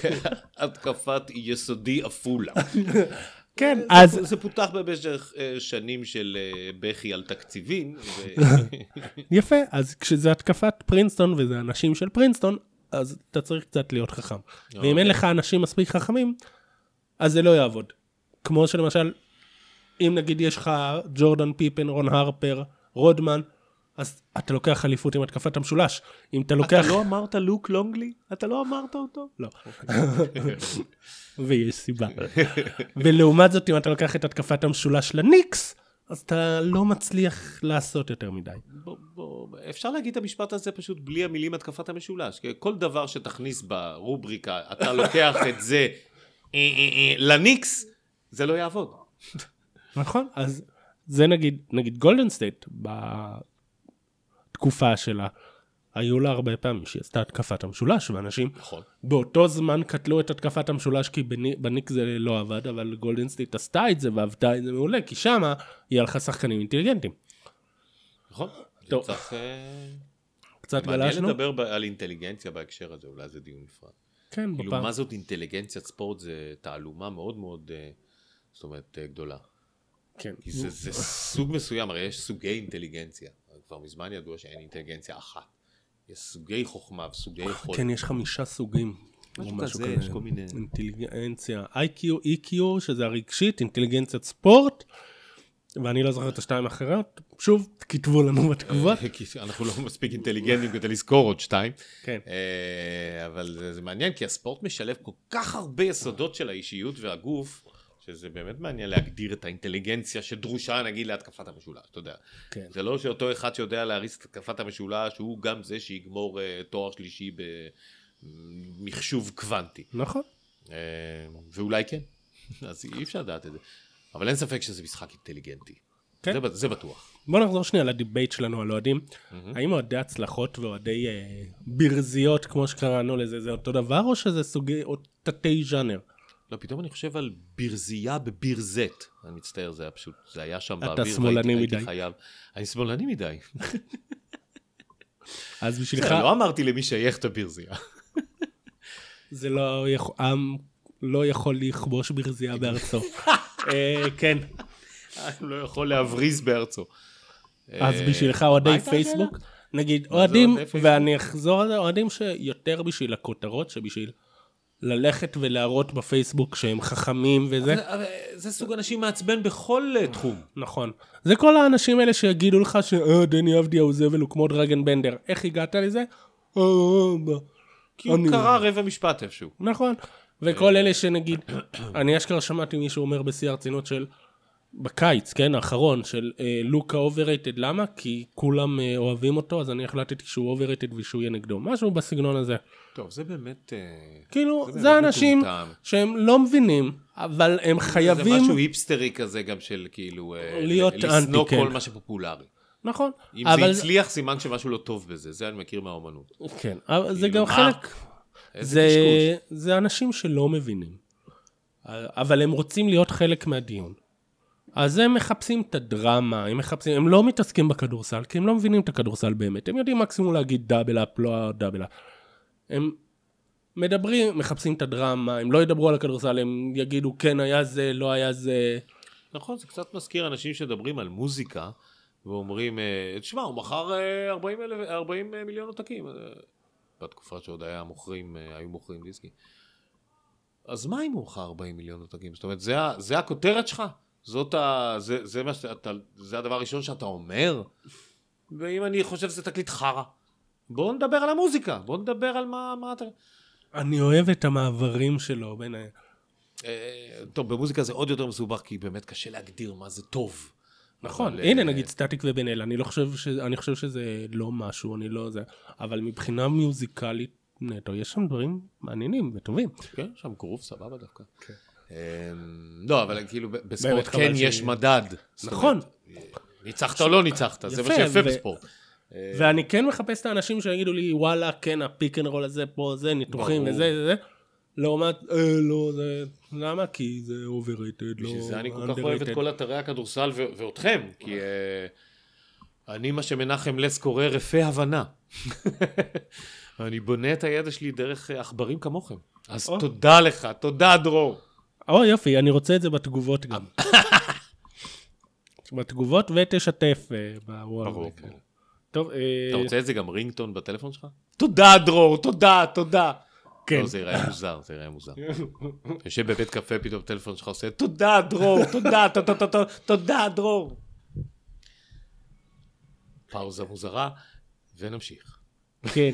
התקפת יסודי אפולה. כן, אז... זה פותח במשך שנים של בכי על תקציבים. יפה, אז כשזה התקפת פרינסטון, וזה אנשים של פרינסטון, אז אתה צריך קצת להיות חכם. ואם אין לך אנשים מספיק חכמים, אז זה לא יעבוד. כמו שלמשל, אם נגיד יש לך ג'ורדן פיפן, רון הרפר, רודמן, אז אתה לוקח אליפות עם התקפת המשולש. אם אתה לוקח... אתה לא אמרת לוק לונגלי? אתה לא אמרת אותו? לא. ויש סיבה. ולעומת זאת, אם אתה לוקח את התקפת המשולש לניקס, אז אתה לא מצליח לעשות יותר מדי. בוא, בוא, אפשר להגיד את המשפט הזה פשוט בלי המילים התקפת המשולש. כל דבר שתכניס ברובריקה, אתה לוקח את זה לניקס, זה לא יעבוד. נכון, אז זה נגיד, נגיד גולדן סטייט, בתקופה שלה, היו לה הרבה פעמים שהיא עשתה התקפת המשולש, ואנשים נכון. באותו זמן קטלו את התקפת המשולש, כי בניק זה לא עבד, אבל גולדן סטייט עשתה את זה, ועבדה את זה מעולה, כי שמה היא הלכה שחקנים אינטליגנטים. נכון. טוב. צריך... קצת גלשנו. מעניין לדבר על אינטליגנציה בהקשר הזה, אולי זה דיון נפרד. כן, כאילו, מה זאת אינטליגנציית ספורט? זה תעלומה מאוד מאוד, זאת אומרת, גדולה. כן. כי זה, זה סוג מסוים, הרי יש סוגי אינטליגנציה. כבר מזמן ידוע שאין אינטליגנציה אחת. יש סוגי חוכמה וסוגי יכולת. כן, יש חמישה סוגים. משהו כזה, יש כל מיני... אינטליגנציה, איי קיו, אי קיו, שזה הרגשית, אינטליגנציית ספורט, ואני לא זוכר את השתיים האחרות. שוב, כתבו לנו בתגובות. אנחנו לא מספיק אינטליגנטים כדי לזכור עוד שתיים. כן. אבל זה מעניין, כי הספורט משלב כל כך הרבה יסודות של האישיות והגוף, שזה באמת מעניין להגדיר את האינטליגנציה שדרושה, נגיד, להתקפת המשולש, אתה יודע. כן. זה לא שאותו אחד שיודע להריץ את התקפת המשולש, הוא גם זה שיגמור uh, תואר שלישי במחשוב קוונטי. נכון. Uh, ואולי כן, אז אי אפשר לדעת את זה. אבל אין ספק שזה משחק אינטליגנטי. כן. זה, זה בטוח. בוא נחזור שנייה לדיבייט שלנו על אוהדים. Mm-hmm. האם אוהדי הצלחות ואוהדי uh, ברזיות, כמו שקראנו לזה, זה אותו דבר, או שזה סוגי, או תתי ז'אנר? לא, פתאום אני חושב על ברזייה בבירזט. אני מצטער, זה היה פשוט, זה היה שם באוויר. אתה שמאלני מדי. חייב. אני שמאלני מדי. אז בשבילך... לא אמרתי למי שייך את הברזייה. זה לא יכול, עם לא יכול לכבוש ברזייה בארצו. כן. הוא לא יכול להבריז בארצו. אז בשבילך אוהדי פייסבוק, נגיד אוהדים, ואני אחזור על זה, אוהדים שיותר בשביל הכותרות, שבשביל... ללכת ולהראות בפייסבוק שהם חכמים וזה. זה סוג אנשים מעצבן בכל תחום. נכון. זה כל האנשים האלה שיגידו לך שדני אבדיה הוא זבל, הוא כמו דרגן בנדר. איך הגעת לזה? כי הוא קרא רבע משפט איפשהו. נכון. וכל אלה שנגיד, אני אשכרה שמעתי מישהו אומר בשיא הרצינות של, בקיץ, כן, האחרון, של לוקה אובררייטד, למה? כי כולם אוהבים אותו, אז אני החלטתי שהוא אובררייטד ושהוא יהיה נגדו. משהו בסגנון הזה. טוב, זה באמת... כאילו, זה אנשים שהם לא מבינים, אבל הם חייבים... זה משהו היפסטרי כזה גם של כאילו... להיות אנטי, כן. לסנוק כל מה שפופולרי. נכון. אם זה הצליח, סימן שמשהו לא טוב בזה. זה אני מכיר מהאומנות. כן, אבל זה גם חלק... זה אנשים שלא מבינים. אבל הם רוצים להיות חלק מהדיון. אז הם מחפשים את הדרמה, הם מחפשים, הם לא מתעסקים בכדורסל, כי הם לא מבינים את הכדורסל באמת. הם יודעים מקסימום להגיד דאבל אפ, לא דאבל אפ. הם מדברים, מחפשים את הדרמה, הם לא ידברו על הכדורסל, הם יגידו כן היה זה, לא היה זה. נכון, זה קצת מזכיר אנשים שדברים על מוזיקה, ואומרים, תשמע, הוא מכר ארבעים מיליון עותקים. בתקופה שעוד היה מוכרים, היו מוכרים דיסקים. אז מה אם הוא מכר ארבעים מיליון עותקים? זאת אומרת, זה, זה הכותרת שלך? זאת ה... זה, זה, מה שאתה, זה הדבר הראשון שאתה אומר? ואם אני חושב שזה תקליט חרה, בואו נדבר על המוזיקה, בואו נדבר על מה, מה אתה... אני אוהב את המעברים שלו בין ה... טוב, במוזיקה זה עוד יותר מסובך, כי באמת קשה להגדיר מה זה טוב. נכון, הנה נגיד סטטיק ובן אל, אני לא חושב ש... אני חושב שזה לא משהו, אני לא זה... אבל מבחינה מיוזיקלית נטו, יש שם דברים מעניינים וטובים. כן, שם גרוב סבבה דווקא. כן. לא, אבל כאילו בספורט כן יש מדד. נכון. ניצחת או לא ניצחת, זה מה שיפה בספורט. ואני כן מחפש את האנשים שיגידו לי, וואלה, כן, הפיק אנד רול הזה פה, זה, ניתוחים וזה, זה, לעומת, אה, לא, זה, למה? כי זה אובררייטד, לא... בשביל זה אני כל כך אוהב את כל אתרי הכדורסל ואותכם, כי אני מה שמנחם לס קורא רפא הבנה. אני בונה את הידע שלי דרך עכברים כמוכם. אז תודה לך, תודה דרור. או יופי, אני רוצה את זה בתגובות גם. בתגובות ותשתף בוואל. ברור. טוב, אתה רוצה את זה גם רינגטון בטלפון שלך? תודה דרור, תודה, תודה. כן. לא, זה יראה מוזר, זה יראה מוזר. יושב בבית קפה, פתאום בטלפון שלך עושה, תודה דרור, תודה, תודה, תודה דרור. פאוזה מוזרה, ונמשיך. כן.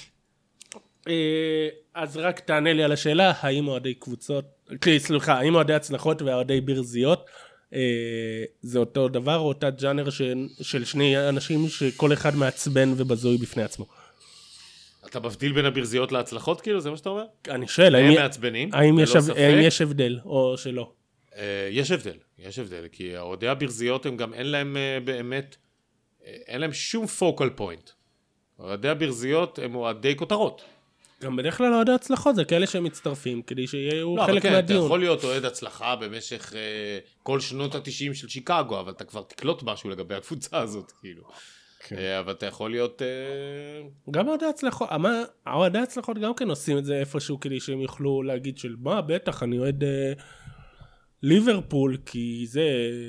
אז רק תענה לי על השאלה, האם אוהדי קבוצות, סליחה, האם אוהדי הצלחות ואוהדי ברזיות, זה אותו דבר או אותה ג'אנר של שני אנשים שכל אחד מעצבן ובזוי בפני עצמו? אתה מבדיל בין הברזיות להצלחות כאילו, זה מה שאתה אומר? אני שואל, האם יש הבדל או שלא? יש הבדל, יש הבדל, כי אוהדי הברזיות הם גם אין להם באמת, אין להם שום פוקל פוינט. אוהדי הברזיות הם אוהדי כותרות. גם בדרך כלל אוהדי הצלחות זה כאלה שהם מצטרפים כדי שיהיו לא, חלק כן, מהדיון. אתה יכול להיות אוהד הצלחה במשך uh, כל שנות ה-תשעים של שיקגו, אבל אתה כבר תקלוט משהו לגבי הקבוצה הזאת, כאילו. כן. Uh, אבל אתה יכול להיות... Uh... גם אוהדי הצלחות, מה, אוהדי הצלחות גם כן עושים את זה איפשהו כדי שהם יוכלו להגיד של מה, בטח, אני אוהד uh, ליברפול, כי זה...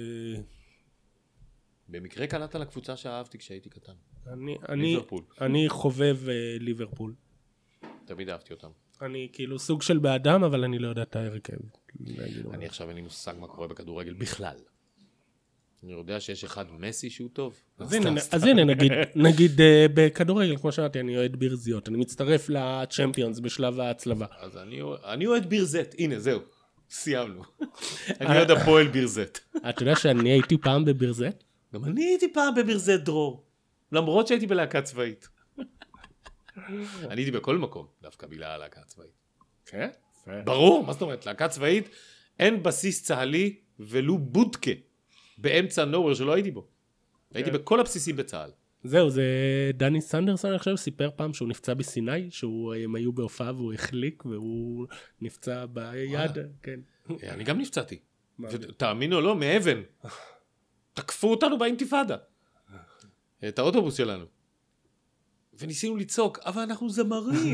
במקרה קלעת לקבוצה שאהבתי כשהייתי קטן. אני, אני, אני חובב uh, ליברפול. תמיד אהבתי אותם. אני כאילו סוג של באדם, אבל אני לא יודע את ההרכב. אני עכשיו אין לי מושג מה קורה בכדורגל בכלל. אני יודע שיש אחד מסי שהוא טוב. אז הנה, נגיד בכדורגל, כמו שאמרתי, אני אוהד בירזיות. אני מצטרף לצ'מפיונס בשלב ההצלבה. אז אני אוהד בירזט. הנה, זהו. סיימנו. אני אוהד הפועל בירזט. אתה יודע שאני הייתי פעם בבירזט? גם אני הייתי פעם בבירזט דרור. למרות שהייתי בלהקה צבאית. אני הייתי בכל מקום, דווקא בגלל הלהקה הצבאית. כן? ברור, מה זאת אומרת? להקה צבאית, אין בסיס צהלי ולו בודקה באמצע נובר שלא הייתי בו. הייתי בכל הבסיסים בצהל. זהו, זה דני סנדרסון, אני חושב, סיפר פעם שהוא נפצע בסיני, שהם היו בהופעה והוא החליק והוא נפצע ביד. כן. אני גם נפצעתי. תאמינו או לא, מאבן. תקפו אותנו באינתיפאדה. את האוטובוס שלנו. וניסינו לצעוק, אבל אנחנו זמרים.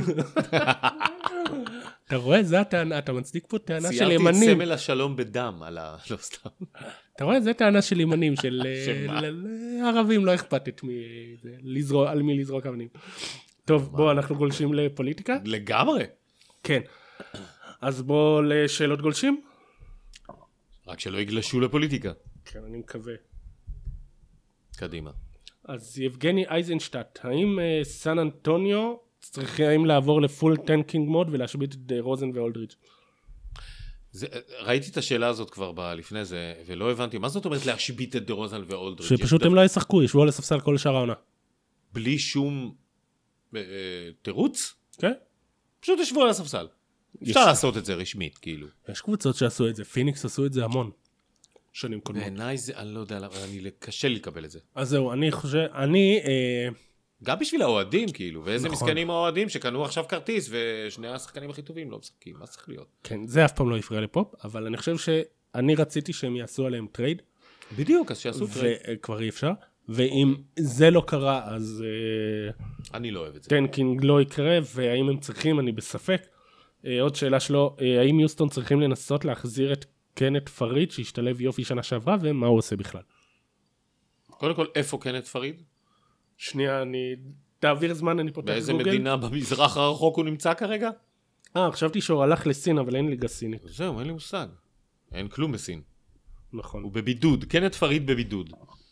אתה רואה, זה הטענה, אתה מצדיק פה טענה של ימנים. ציירתי את סמל השלום בדם על ה... לא סתם. אתה רואה, זה טענה של ימנים, של ערבים לא אכפת על מי לזרוק אבנים. טוב, בוא, אנחנו גולשים לפוליטיקה. לגמרי. כן. אז בוא לשאלות גולשים. רק שלא יגלשו לפוליטיקה. כן, אני מקווה. קדימה. אז יבגני אייזנשטט, האם uh, סן אנטוניו צריכים לעבור לפול טנקינג מוד ולהשבית את רוזן ואולדריץ'? זה, ראיתי את השאלה הזאת כבר ב, לפני זה, ולא הבנתי, מה זאת אומרת להשביט את דרוזן ואולדריץ'? שפשוט הם לא ישחקו, ישבו על הספסל כל שאר העונה. בלי שום אה, תירוץ? כן. פשוט ישבו על הספסל. אפשר יש... לעשות את זה רשמית, כאילו. יש קבוצות שעשו את זה, פיניקס עשו את זה המון. שנים קודמות. בעיניי זה, אני לא יודע, אני קשה לי לקבל את זה. אז זהו, אני חושב, אני... אה... גם בשביל האוהדים, כאילו, ואיזה נכון. מסכנים האוהדים שקנו עכשיו כרטיס, ושני השחקנים הכי טובים לא משחקים, מה צריך להיות? כן, זה אף פעם לא יפריע לפופ, אבל אני חושב שאני רציתי שהם יעשו עליהם טרייד. בדיוק, אז שיעשו טרייד. וכבר אי אפשר. ואם זה לא קרה, אז... אני לא אוהב את זה. טנקינג לא יקרה, והאם הם צריכים, אני בספק. עוד שאלה שלו, האם יוסטון צריכים לנסות להחזיר את קנט פריד, שהשתלב יופי שנה שעברה, ומה הוא עושה בכלל? קודם כל, איפה קנט פריד? שנייה, אני... תעביר זמן, אני פותח באיזה גוגל. באיזה מדינה במזרח הרחוק הוא נמצא כרגע? אה, חשבתי שהוא הלך לסין, אבל אין ליגה סינית. זהו, אין לי מושג. אין כלום בסין. נכון. הוא בבידוד, קנט פריד בבידוד.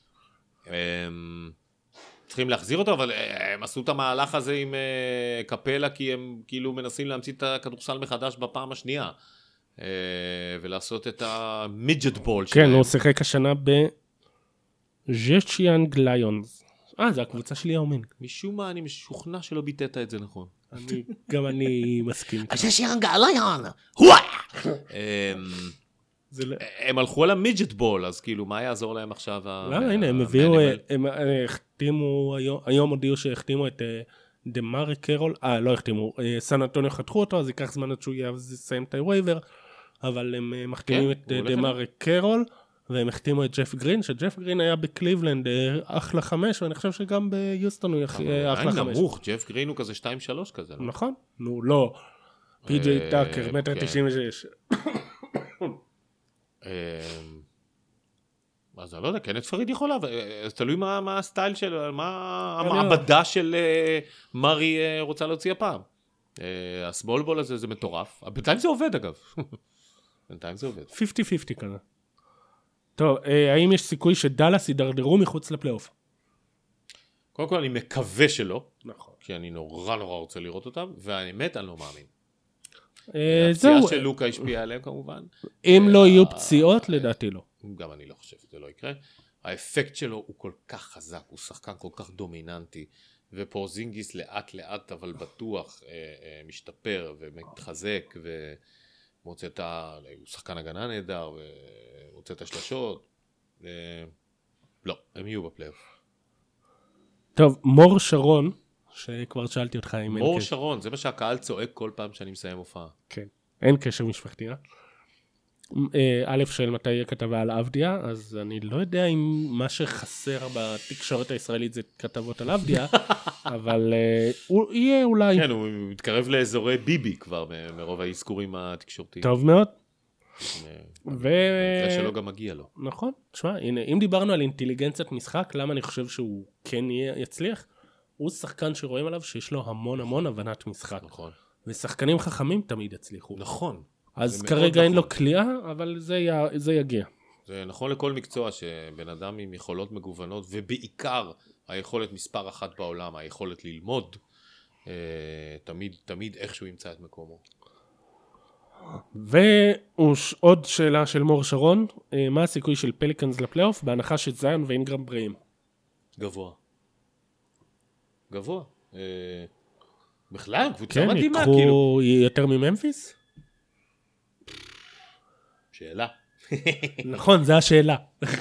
צריכים להחזיר אותו, אבל הם עשו את המהלך הזה עם קפלה, כי הם כאילו מנסים להמציא את הכדורסל מחדש בפעם השנייה. ולעשות את המידג'ט בול שלהם. כן, הוא שיחק השנה בז'צ'יאנג ליונס. אה, זה הקבוצה שלי האומין. משום מה אני משוכנע שלא ביטאת את זה נכון. גם אני מסכים. ז'צ'יאנג ליון! הם הלכו על המידג'ט בול, אז כאילו, מה יעזור להם עכשיו? לא, הנה, הם הביאו, הם החתימו, היום הודיעו שהחתימו את דמרי קרול, אה, לא החתימו, סן אנטוניו חתכו אותו, אז ייקח זמן עד שהוא יסיים את הווייבר, אבל הם מחתימים את דמרי קרול, והם החתימו את ג'ף גרין, שג'ף גרין היה בקליבלנד אחלה חמש, ואני חושב שגם ביוסטון הוא אחלה חמש. נמוך, ג'ף גרין הוא כזה שתיים שלוש כזה. נכון, נו, לא. פי.ג'יי טאקר, מטר תשעים ושש. אז אני לא יודע, קנט פריד יכולה, אז תלוי מה הסטייל שלו, מה המעבדה של מרי רוצה להוציא הפעם. הסמולבול הזה זה מטורף. בינתיים זה עובד אגב. בינתיים זה עובד. חמישים חמישים כזה. טוב, האם יש סיכוי שדלס יידרדרו מחוץ לפלייאוף? קודם כל אני מקווה שלא. נכון. כי אני נורא נורא רוצה לראות אותם, והאמת אני לא מאמין. זהו. הפציעה של לוקה השפיעה עליהם כמובן. אם לא יהיו פציעות, לדעתי לא. גם אני לא חושב שזה לא יקרה. האפקט שלו הוא כל כך חזק, הוא שחקן כל כך דומיננטי, ופורזינגיס לאט לאט אבל בטוח משתפר ומתחזק, ומוצא את ה... הוא שחקן הגנה נהדר, ומוצא את השלשות. לא, הם יהיו בפלייאוף. טוב, מור שרון, שכבר שאלתי אותך אם אין קשר. מור שרון, זה מה שהקהל צועק כל פעם שאני מסיים הופעה. כן, אין קשר משפחתי, אה? א' של מתי יהיה כתבה על אבדיה, אז אני לא יודע אם מה שחסר בתקשורת הישראלית זה כתבות על אבדיה, אבל הוא יהיה אולי... כן, הוא מתקרב לאזורי ביבי כבר, מרוב האזכורים התקשורתיים. טוב מאוד. זה שלא גם מגיע לו. נכון, תשמע, הנה, אם דיברנו על אינטליגנציית משחק, למה אני חושב שהוא כן יצליח? הוא שחקן שרואים עליו שיש לו המון המון הבנת משחק. נכון. ושחקנים חכמים תמיד יצליחו. נכון. אז כרגע אין לו קליעה, אבל זה יגיע. זה נכון לכל מקצוע שבן אדם עם יכולות מגוונות, ובעיקר היכולת מספר אחת בעולם, היכולת ללמוד, תמיד, תמיד איכשהו ימצא את מקומו. ועוד שאלה של מור שרון, מה הסיכוי של פליקנס לפלייאוף, בהנחה שזיון ואינגרם בריאים? גבוה. גבוה. בכלל, קבוצה מדהימה, כאילו. כן, יקחו יותר מממפיס? שאלה. נכון, זו השאלה.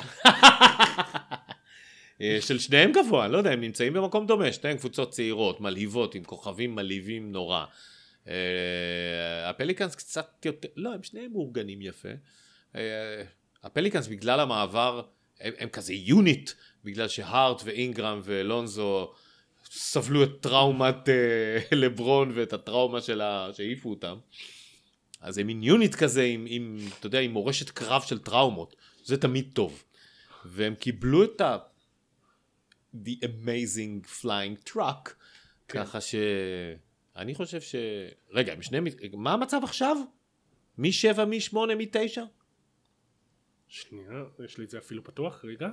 של שניהם גבוה, לא יודע, הם נמצאים במקום דומה, שתיהם קבוצות צעירות, מלהיבות, עם כוכבים מלהיבים נורא. הפליקנס קצת יותר, לא, הם שניהם מאורגנים יפה. הפליקנס בגלל המעבר, הם, הם כזה יוניט, בגלל שהארט ואינגרם ולונזו סבלו את טראומת לברון ואת הטראומה שלה, שהעיפו אותם. אז הם מין יוניט כזה עם, עם, אתה יודע, עם מורשת קרב של טראומות. זה תמיד טוב. והם קיבלו את ה... The amazing flying truck. כן. ככה ש... אני חושב ש... רגע, משני... מה המצב עכשיו? מי שבע, מי שמונה, מי תשע? שנייה, יש לי את זה אפילו פתוח, רגע.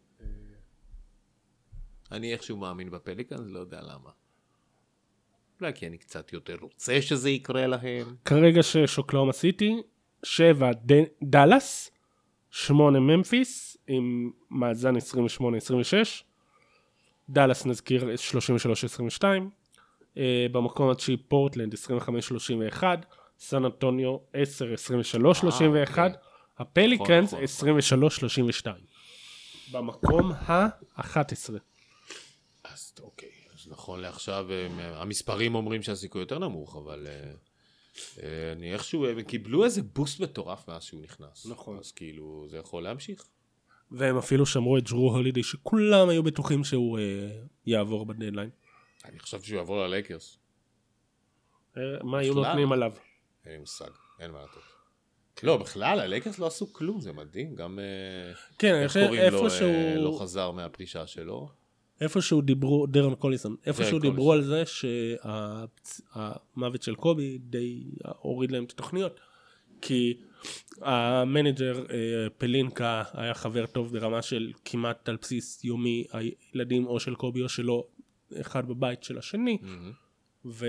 אני איכשהו מאמין בפליקן, לא יודע למה. אולי כי אני קצת יותר רוצה שזה יקרה להם. כרגע ששוקלאומה סיטי, שבע דלס, שמונה ממפיס, עם מאזן עשרים ושמונה עשרים ושש, דלס נזכיר שלושים ושלוש עשרים ושתיים, במקום התשיעי פורטלנד עשרים וחמש שלושים ואחת, סן אנטוניו עשר עשרים ושלוש שלושים ואחת, הפליקנס עשרים ושלוש שלושים ושתיים. במקום ה-אחת עשרה. אז אוקיי, אז נכון לעכשיו, המספרים אומרים שהסיכוי יותר נמוך, אבל אני איכשהו, הם קיבלו איזה בוסט מטורף מאז שהוא נכנס. נכון. אז כאילו, זה יכול להמשיך. והם אפילו שמרו את ג'רו הולידי, שכולם היו בטוחים שהוא יעבור בדדליין. אני חושב שהוא יעבור ללייקרס. מה היו נותנים עליו? אין לי מושג, אין מה לתת. לא, בכלל, הלייקרס לא עשו כלום, זה מדהים. גם איך קוראים לו, לא חזר מהפרישה שלו. איפשהו דיברו, דרן קוליסון, איפשהו דיברו על זה שהמוות של קובי די הוריד להם את התוכניות, כי המנג'ר פלינקה היה חבר טוב ברמה של כמעט על בסיס יומי, הילדים או של קובי או שלו, אחד בבית של השני, ו...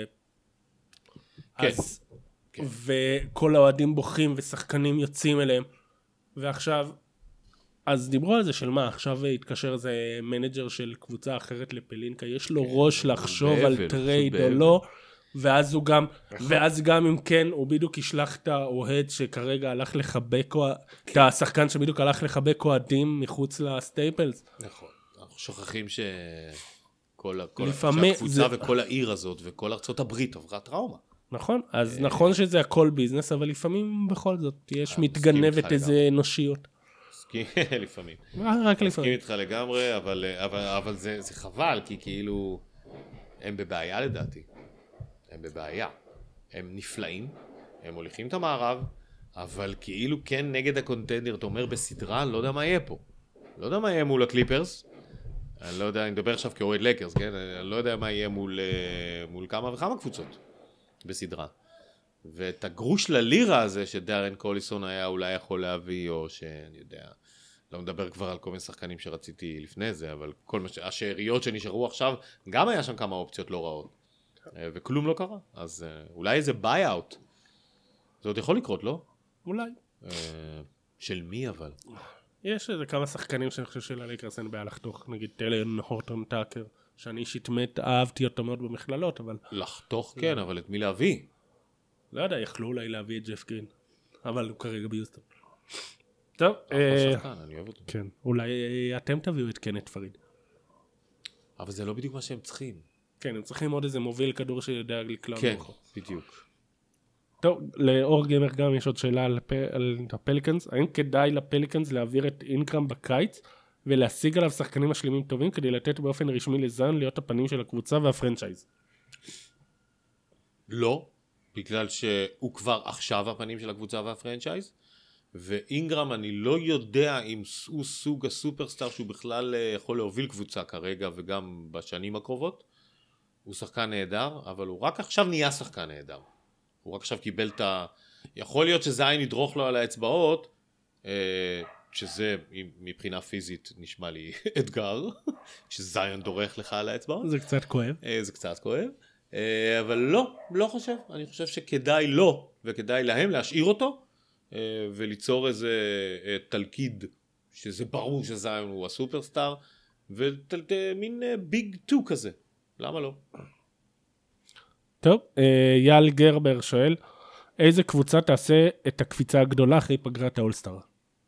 אז... וכל האוהדים בוכים ושחקנים יוצאים אליהם, ועכשיו, אז דיברו על זה של מה, עכשיו התקשר איזה מנג'ר של קבוצה אחרת לפלינקה, יש לו ראש לחשוב על טרייד או לא, ואז הוא גם, ואז גם אם כן, הוא בדיוק ישלח את האוהד שכרגע הלך לחבק, את השחקן שבדיוק הלך לחבק אוהדים מחוץ לסטייפלס. נכון, אנחנו שוכחים ש... שהקבוצה וכל העיר הזאת וכל ארצות הברית עברה טראומה. נכון, אז נכון שזה הכל ביזנס, אבל לפעמים בכל זאת יש מתגנבת איזה אנושיות. לפעמים. רק לפעמים. מסכים איתך לגמרי, אבל זה חבל, כי כאילו הם בבעיה לדעתי. הם בבעיה. הם נפלאים, הם הוליכים את המערב, אבל כאילו כן נגד הקונטנדר, אתה אומר בסדרה, אני לא יודע מה יהיה פה. לא יודע מה יהיה מול הקליפרס, אני לא יודע, אני מדבר עכשיו כאוהד לייקרס, כן? אני לא יודע מה יהיה מול, מול כמה וכמה קבוצות בסדרה. ואת הגרוש ללירה הזה שדרן קוליסון היה אולי יכול להביא, או שאני יודע, לא מדבר כבר על כל מיני שחקנים שרציתי לפני זה, אבל כל מה ש... השאריות שנשארו עכשיו, גם היה שם כמה אופציות לא רעות. וכלום לא קרה. אז אולי איזה ביי-אוט. זה עוד יכול לקרות, לא? אולי. של מי אבל? יש איזה כמה שחקנים שאני חושב שללייקרס אין בעיה לחתוך, נגיד טלן הורטון טאקר, שאני אישית מת, אהבתי אותו מאוד במכללות, אבל... לחתוך כן, אבל את מי להביא? לא יודע, יכלו אולי להביא את ג'ף גרין, אבל הוא כרגע ביוסטון. טוב. שחקן, אני אוהב אותו. כן, אולי אתם תביאו את קנט פריד. אבל זה לא בדיוק מה שהם צריכים. כן, הם צריכים עוד איזה מוביל כדור שיודע לקלוע. כן, בדיוק. טוב, לאור גמר גם יש עוד שאלה על, על הפליקנס. האם כדאי לפליקנס להעביר את אינגרם בקיץ ולהשיג עליו שחקנים משלימים טובים כדי לתת באופן רשמי לזן להיות הפנים של הקבוצה והפרנצ'ייז? לא, בגלל שהוא כבר עכשיו הפנים של הקבוצה והפרנצ'ייז, ואינגרם אני לא יודע אם הוא סוג הסופרסטאר שהוא בכלל יכול להוביל קבוצה כרגע וגם בשנים הקרובות. הוא שחקן נהדר, אבל הוא רק עכשיו נהיה שחקן נהדר. הוא רק עכשיו קיבל את ה... יכול להיות שזיין ידרוך לו על האצבעות, שזה מבחינה פיזית נשמע לי אתגר, שזיין דורך לך על האצבעות. זה קצת כואב. זה קצת כואב, אבל לא, לא חושב. אני חושב שכדאי לו, וכדאי להם להשאיר אותו, וליצור איזה תלכיד, שזה ברור שזיין הוא הסופרסטאר, ומין ביג טו כזה. למה לא? טוב, יאל גרבר שואל, איזה קבוצה תעשה את הקפיצה הגדולה אחרי פגרת האולסטאר?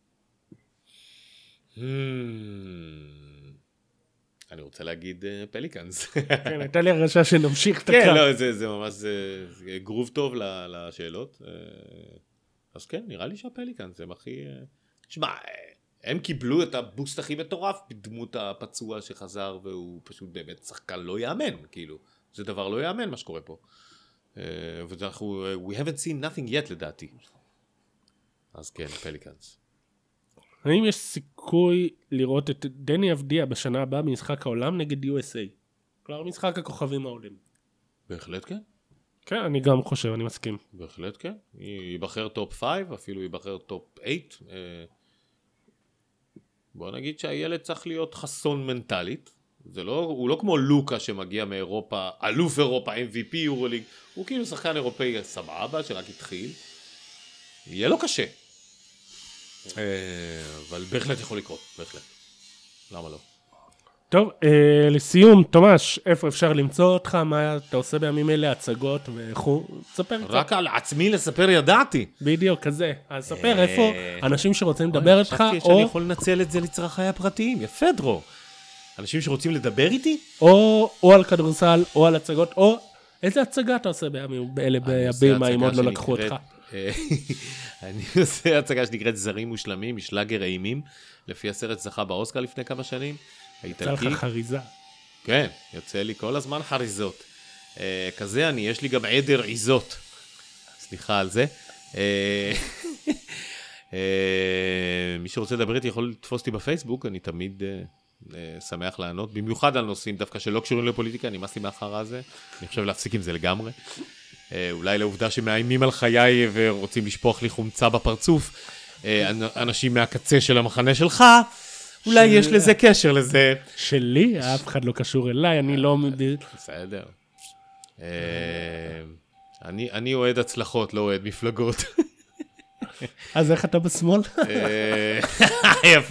אני רוצה להגיד פליקנס. כן, הייתה לי הרגשה שנמשיך את הקו. כן, לא, זה ממש גרוב טוב לשאלות. אז כן, נראה לי שהפליקנס הם הכי... תשמע, הם קיבלו את הבוסט הכי מטורף בדמות הפצוע שחזר, והוא פשוט באמת שחקן לא יאמן, כאילו. זה דבר לא יאמן מה שקורה פה. ואנחנו, we haven't seen nothing yet לדעתי. אז כן, פליקנס. האם יש סיכוי לראות את דני אבדיה בשנה הבאה במשחק העולם נגד יו אס איי? כלומר, משחק הכוכבים העולים. בהחלט כן. כן, אני גם חושב, אני מסכים. בהחלט כן. ייבחר טופ חמש, אפילו ייבחר טופ שמונה. בוא נגיד שהילד צריך להיות חסון מנטלית. זה לא, הוא לא כמו לוקה שמגיע מאירופה, אלוף אירופה, אם וי פי יורוליג, הוא כאילו שחקן אירופאי סבבה שרק התחיל. יהיה לו קשה. אבל בהחלט יכול לקרות, בהחלט. למה לא? טוב, אה, לסיום, תומש, איפה אפשר למצוא אותך? מה אתה עושה בימים אלה, הצגות וכו'? תספר קצת. רק על עצמי לספר ידעתי. בדיוק, כזה. אז ספר איפה אנשים שרוצים לדבר איתך, חשבתי שאני יכול לנצל את זה לצרכי הפרטיים. יפה, דרור. אנשים שרוצים לדבר איתי? או, או על כדורסל, או על הצגות, או איזה הצגה אתה עושה בימים אלה בהבימה, אם עוד לא לקחו אותך? אני עושה הצגה שנקראת זרים מושלמים, משלאגר אימים, לפי הסרט זכה באוסקר לפני כמה שנים. יצא לך חריזה. כן, יוצא לי כל הזמן חריזות. כזה אני, יש לי גם עדר עיזות. סליחה על זה. מי שרוצה לדבר איתי יכול לתפוס אותי בפייסבוק, אני תמיד שמח לענות, במיוחד על נושאים דווקא שלא קשורים לפוליטיקה, אני מסתי מאחר הזה, אני חושב להפסיק עם זה לגמרי. אולי לעובדה שמאיימים על חיי ורוצים לשפוך לי חומצה בפרצוף, אנשים מהקצה של המחנה שלך, אולי יש לזה קשר לזה. שלי? אף אחד לא קשור אליי, אני לא... בסדר. אני אוהד הצלחות, לא אוהד מפלגות. אז איך אתה בשמאל? יפה!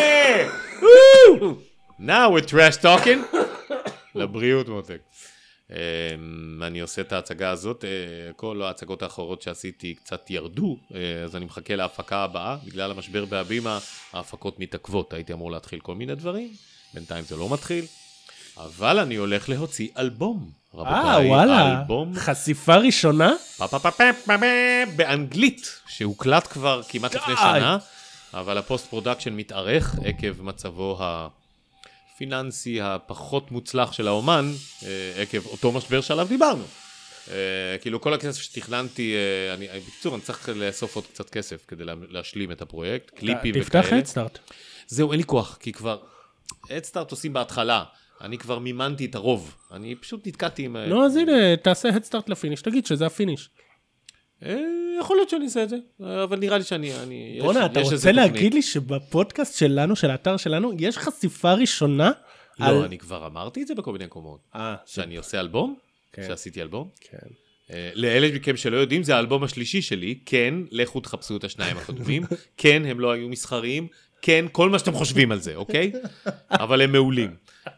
Now we're trash talking. לבריאות מותק. אני עושה את ההצגה הזאת, כל ההצגות האחרות שעשיתי קצת ירדו, אז אני מחכה להפקה הבאה, בגלל המשבר בהבימה, ההפקות מתעכבות, הייתי אמור להתחיל כל מיני דברים, בינתיים זה לא מתחיל, אבל אני הולך להוציא אלבום, רבותיי, אלבום. חשיפה ראשונה? באנגלית, שהוקלט כבר כמעט לפני שנה, אבל הפוסט פרודקשן מתארך עקב מצבו ה... פיננסי הפחות מוצלח של האומן, עקב אותו משבר שעליו דיברנו. כאילו כל הכסף שתכננתי, אני, בקצור, אני צריך לאסוף עוד קצת כסף כדי להשלים את הפרויקט, קליפים וכאלה. תפתח הדסטארט. זהו, אין לי כוח, כי כבר, הדסטארט עושים בהתחלה, אני כבר מימנתי את הרוב, אני פשוט נתקעתי עם... לא, אז הנה, תעשה הדסטארט לפיניש, תגיד שזה הפיניש. יכול להיות שאני אעשה את זה, אבל נראה לי שאני... בונה, אתה רוצה להגיד לי שבפודקאסט שלנו, של האתר שלנו, יש חשיפה ראשונה? לא, אני כבר אמרתי את זה בכל מיני מקומות. שאני עושה אלבום, שעשיתי אלבום. לאלה מכם שלא יודעים, זה האלבום השלישי שלי, כן, לכו תחפשו את השניים הקודמים, כן, הם לא היו מסחריים, כן, כל מה שאתם חושבים על זה, אוקיי? אבל הם מעולים.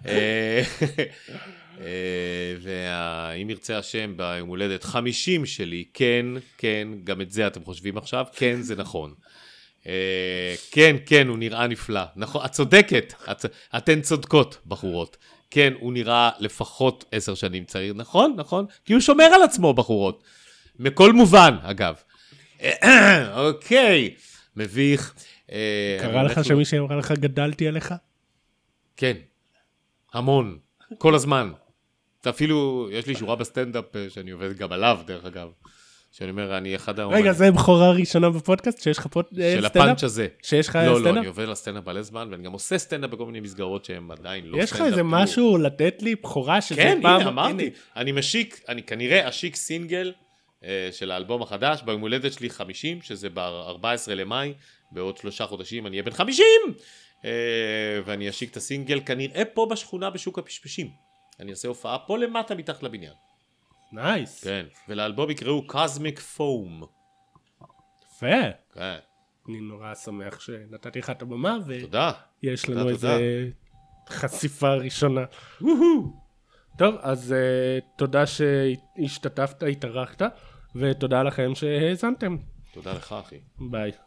ואם ירצה השם ביום הולדת חמישים שלי, כן, כן, גם את זה אתם חושבים עכשיו, כן, זה נכון. כן, כן, הוא נראה נפלא. נכון, את צודקת, אתן צודקות, בחורות. כן, הוא נראה לפחות עשר שנים צעיר, נכון, נכון, כי הוא שומר על עצמו, בחורות. מכל מובן, אגב. אוקיי, מביך. קרא לך שמישהו אמרה לך, גדלתי עליך? כן, המון, כל הזמן. אפילו, יש לי שורה בסטנדאפ שאני עובד גם עליו, דרך אגב. שאני אומר, אני אחד האומן. רגע, זה בחורה ראשונה בפודקאסט, שיש לך סטנדאפ? של הפאנץ' הזה. שיש לך סטנדאפ? לא, לא, אני עובד לסטנדאפ מלא זמן, ואני גם עושה סטנדאפ בכל מיני מסגרות שהן עדיין לא סטנדאפ. יש לך איזה משהו לתת לי בחורה שזה פעם... כן, הנה, אמרתי. אני משיק, אני כנראה אשיק סינגל של האלבום החדש, ביום הולדת שלי חמישים, שזה ב-ארבעה עשר למאי, בעוד שלושה חודשים אני אהיה בן חמישים, ואני אשיק את הסינגל כנראה פה בשכונה בשוק הפשפשים. אני אעשה הופעה פה למטה מתחת לבניין. נייס. כן, ולאלבום יקראו Cosmic Foam. יפה. כן. אני נורא שמח שנתתי לך את הבמה, תודה. ויש לנו איזה חשיפה ראשונה. טוב, אז תודה שהשתתפת, התארחת, ותודה לכם שהאזנתם. תודה לך, אחי. ביי.